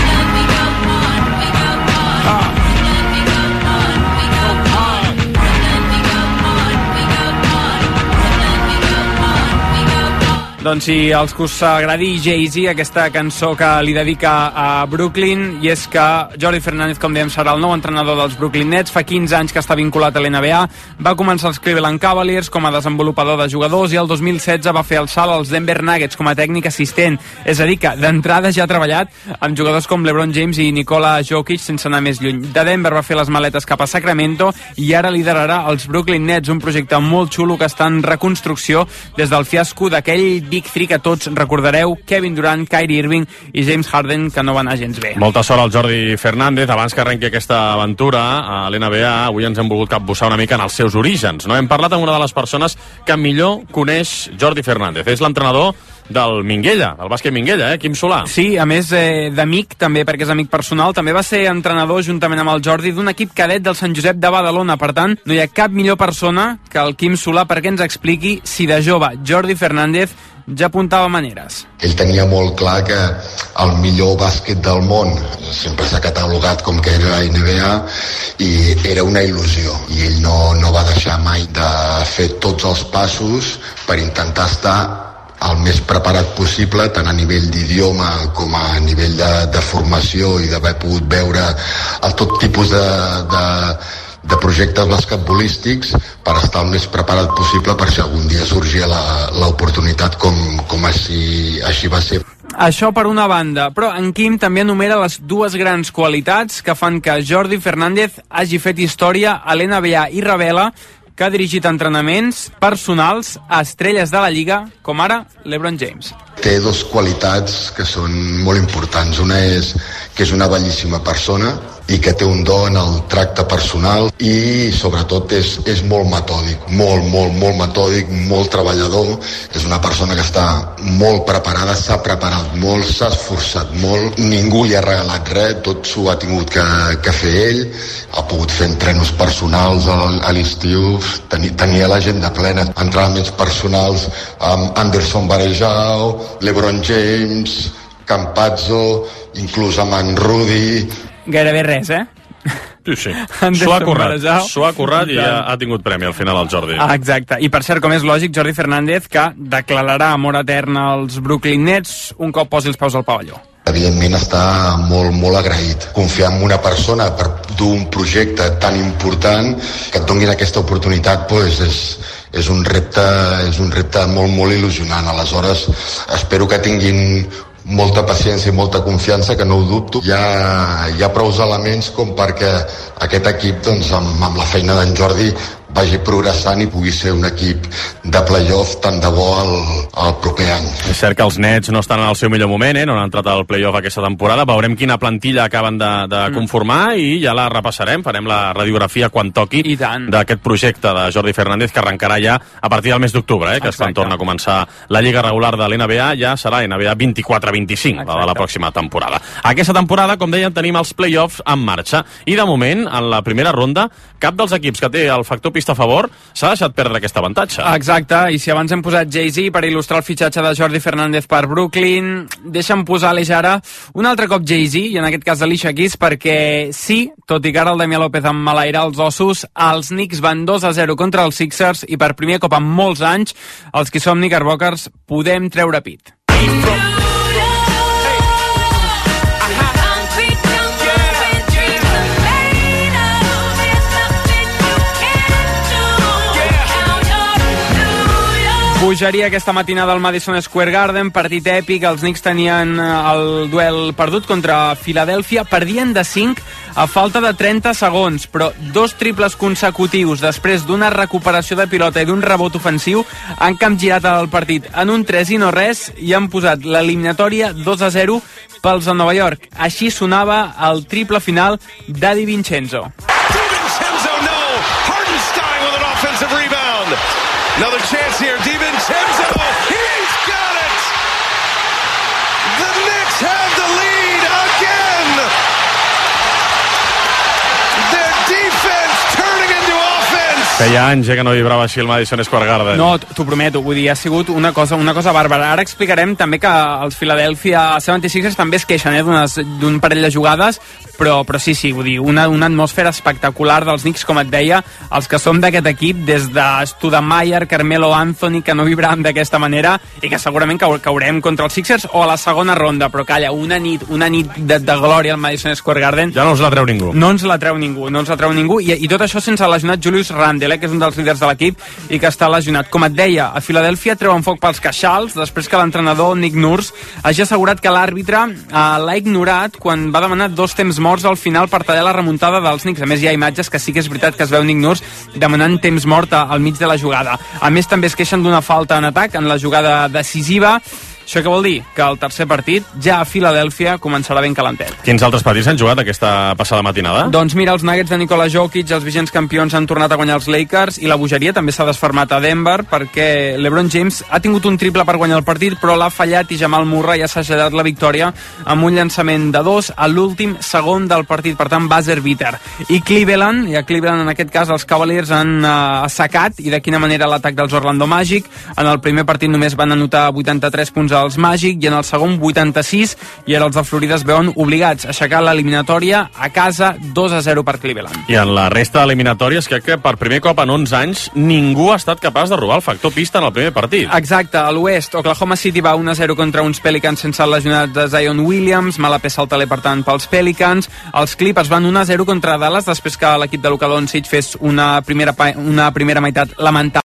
C: Doncs si els que us agradi Jay-Z, aquesta cançó que li dedica a Brooklyn, i és que Jordi Fernández, com dèiem, serà el nou entrenador dels Brooklyn Nets. Fa 15 anys que està vinculat a l'NBA, va començar els Cleveland Cavaliers com a desenvolupador de jugadors i el 2016 va fer el salt als Denver Nuggets com a tècnic assistent. És a dir, que d'entrada ja ha treballat amb jugadors com LeBron James i Nikola Jokic sense anar més lluny. De Denver va fer les maletes cap a Sacramento i ara liderarà els Brooklyn Nets, un projecte molt xulo que està en reconstrucció des del fiasco d'aquell Big Three que tots recordareu: Kevin Durant, Kyrie Irving i James Harden, que no va anar gens bé.
B: Molta sort al Jordi Fernández. Abans que arrenqui aquesta aventura a l'NBA, avui ens hem volgut capbussar una mica en els seus orígens, no? Hem parlat amb una de les persones que millor coneix Jordi Fernández. És l'entrenador del Minguella, del bàsquet Minguella, Quim Solà.
C: Sí, a més d'amic també, perquè és amic personal, també va ser entrenador juntament amb el Jordi d'un equip cadet del Sant Josep de Badalona. Per tant, no hi ha cap millor persona que el Quim Solà perquè ens expliqui si de jove Jordi Fernández ja apuntava maneres.
V: Ell tenia molt clar que el millor bàsquet del món sempre s'ha catalogat com que era la NBA i era una il·lusió, i ell no va deixar mai de fer tots els passos per intentar estar el més preparat possible, tant a nivell d'idioma com a nivell de formació, i d'haver pogut veure tot tipus de projectes basquetbolístics per estar el més preparat possible per si algun dia sorgia l'oportunitat com així va ser.
C: Això per una banda, però en Quim també enumera les dues grans qualitats que fan que Jordi Fernández hagi fet història a l'NBA i revela que ha dirigit entrenaments personals a estrelles de la Lliga, com ara LeBron James.
V: Té dues qualitats que són molt importants. Una és que és una bellíssima persona i que té un do en el tracte personal, i sobretot és molt metòdic, molt metòdic, molt treballador. És una persona que està molt preparada, s'ha preparat molt, s'ha esforçat molt, ningú li ha regalat res, tot s'ho ha tingut que fer ell. Ha pogut fer entrenos personals a l'estiu, tenia l'agenda plena, entrenaments personals amb Anderson Varejao, LeBron James, Campazzo, inclús amb en Rudy.
C: Gairebé res,
B: Sí. S'ho ha currat i ha tingut premi al final el Jordi.
C: Exacte. I per cert, com és lògic, Jordi Fernández, que declararà amor etern als Brooklyn Nets un cop posi els peus al pavelló.
V: Evidentment està molt agraït. Confiar en una persona per dur un projecte tan important, que et donin aquesta oportunitat, és un repte molt il·lusionant. Aleshores, espero que tinguin molta paciència i molta confiança, que no ho dubto. Hi ha prou elements com perquè aquest equip, doncs, amb la feina d'en Jordi, vagi progressant i pugui ser un equip de playoff tant de bo el proper any.
B: És cert que els Nets no estan en el seu millor moment, no han entrat al playoff aquesta temporada. Veurem quina plantilla acaben de conformar i ja la repassarem, farem la radiografia quan toqui d'aquest projecte de Jordi Fernández, que arrencarà ja a partir del mes d'octubre, que és quan torna a començar la lliga regular de l'NBA. Ja serà NBA 24-25 de la pròxima temporada. Aquesta temporada, com deien, tenim els playoffs en marxa, i de moment, en la primera ronda, cap dels equips que té el factor pista a favor s'ha deixat perdre aquest avantatge.
C: Exacte, i si abans hem posat Jay-Z per il·lustrar el fitxatge de Jordi Fernández per Brooklyn, deixa'm posar a l'eix ara un altre cop Jay-Z, i en aquest cas Alicia Keys, perquè sí, tot i que ara el Damià López amb malaire els ossos, els Knicks van 2-0 contra els Sixers, i per primer cop en molts anys els que som Knickerbockers podem treure pit. Bogeria aquesta matinada al Madison Square Garden, partit èpic, els Knicks tenien el duel perdut contra Filadèlfia, perdien de 5 a falta de 30 segons, però 2 triples consecutius després d'una recuperació de pilota i d'un rebot ofensiu han capgirat el partit en un 3 i no res i han posat l'eliminatòria 2-0 pels de Nova York. Així sonava el triple final d'Adi Vincenzo.
A: Another chance here, DiVincenzo, he's got it! The Knicks have the lead again! Their defense turning into offense!
B: Feia anys que no vibrava així el Madison Square Garden.
C: No, t'ho prometo, vull dir, ha sigut una cosa bàrbara. Ara explicarem també que els Philadelphia 76ers també es queixen d'un parell de jugades, però sí, vull dir, una atmosfera espectacular dels Knicks, com et deia, els que som d'aquest equip, des de Stoudemire, Carmelo Anthony, que no vibràvem d'aquesta manera i que segurament caurem contra els Sixers o a la segona ronda, però calla, una nit de glòria al Madison Square Garden.
B: Ja no ens la treu ningú.
C: No ens la treu ningú, i tot això sense lesionat Julius Randle, que és un dels líders de l'equip i que està lesionat. Com et deia, a Filadèlfia treuen foc pels queixals després que l'entrenador Nick Nurse hagi assegurat que l'àrbitre l'ha ignorat quan va demanar 2 temps morts al final per tallar la remuntada dels Knicks. A més, hi ha imatges que sí que és veritat que es veu Nick Nurse demanant temps mort al mig de la jugada. A més, també es queixen d'una falta en atac en la jugada decisiva. Això què vol dir? Que el tercer partit, ja a Filadèlfia, començarà ben calentet.
B: Quins altres partits han jugat aquesta passada matinada?
C: Doncs mira, els Nuggets de Nikola Jokic, els vigents campions, han tornat a guanyar els Lakers i la bogeria també s'ha desfermat a Denver perquè LeBron James ha tingut un triple per guanyar el partit però l'ha fallat i Jamal Murray ha assajadat la victòria amb un llançament de 2 a l'últim segon del partit, per tant buzzer beater. I Cleveland en aquest cas els Cavaliers han assecat i de quina manera l'atac dels Orlando Magic. En el primer partit només van anotar 83 punts als Magic i en el segon 86 i ara els de Florida es veuen obligats a aixecar l'eliminatòria a casa 2-0 per Cleveland.
B: I en la resta d'eliminatòries crec que per primer cop en 11 anys ningú ha estat capaç de robar el factor pista en el primer partit.
C: Exacte, a l'oest Oklahoma City va 1-0 contra uns Pelicans sense el lesionat de Zion Williams, mala peça al taler per tant pels Pelicans. Els Clippers van 1-0 contra Dallas després que l'equip de Luka Doncic fes una primera meitat lamentable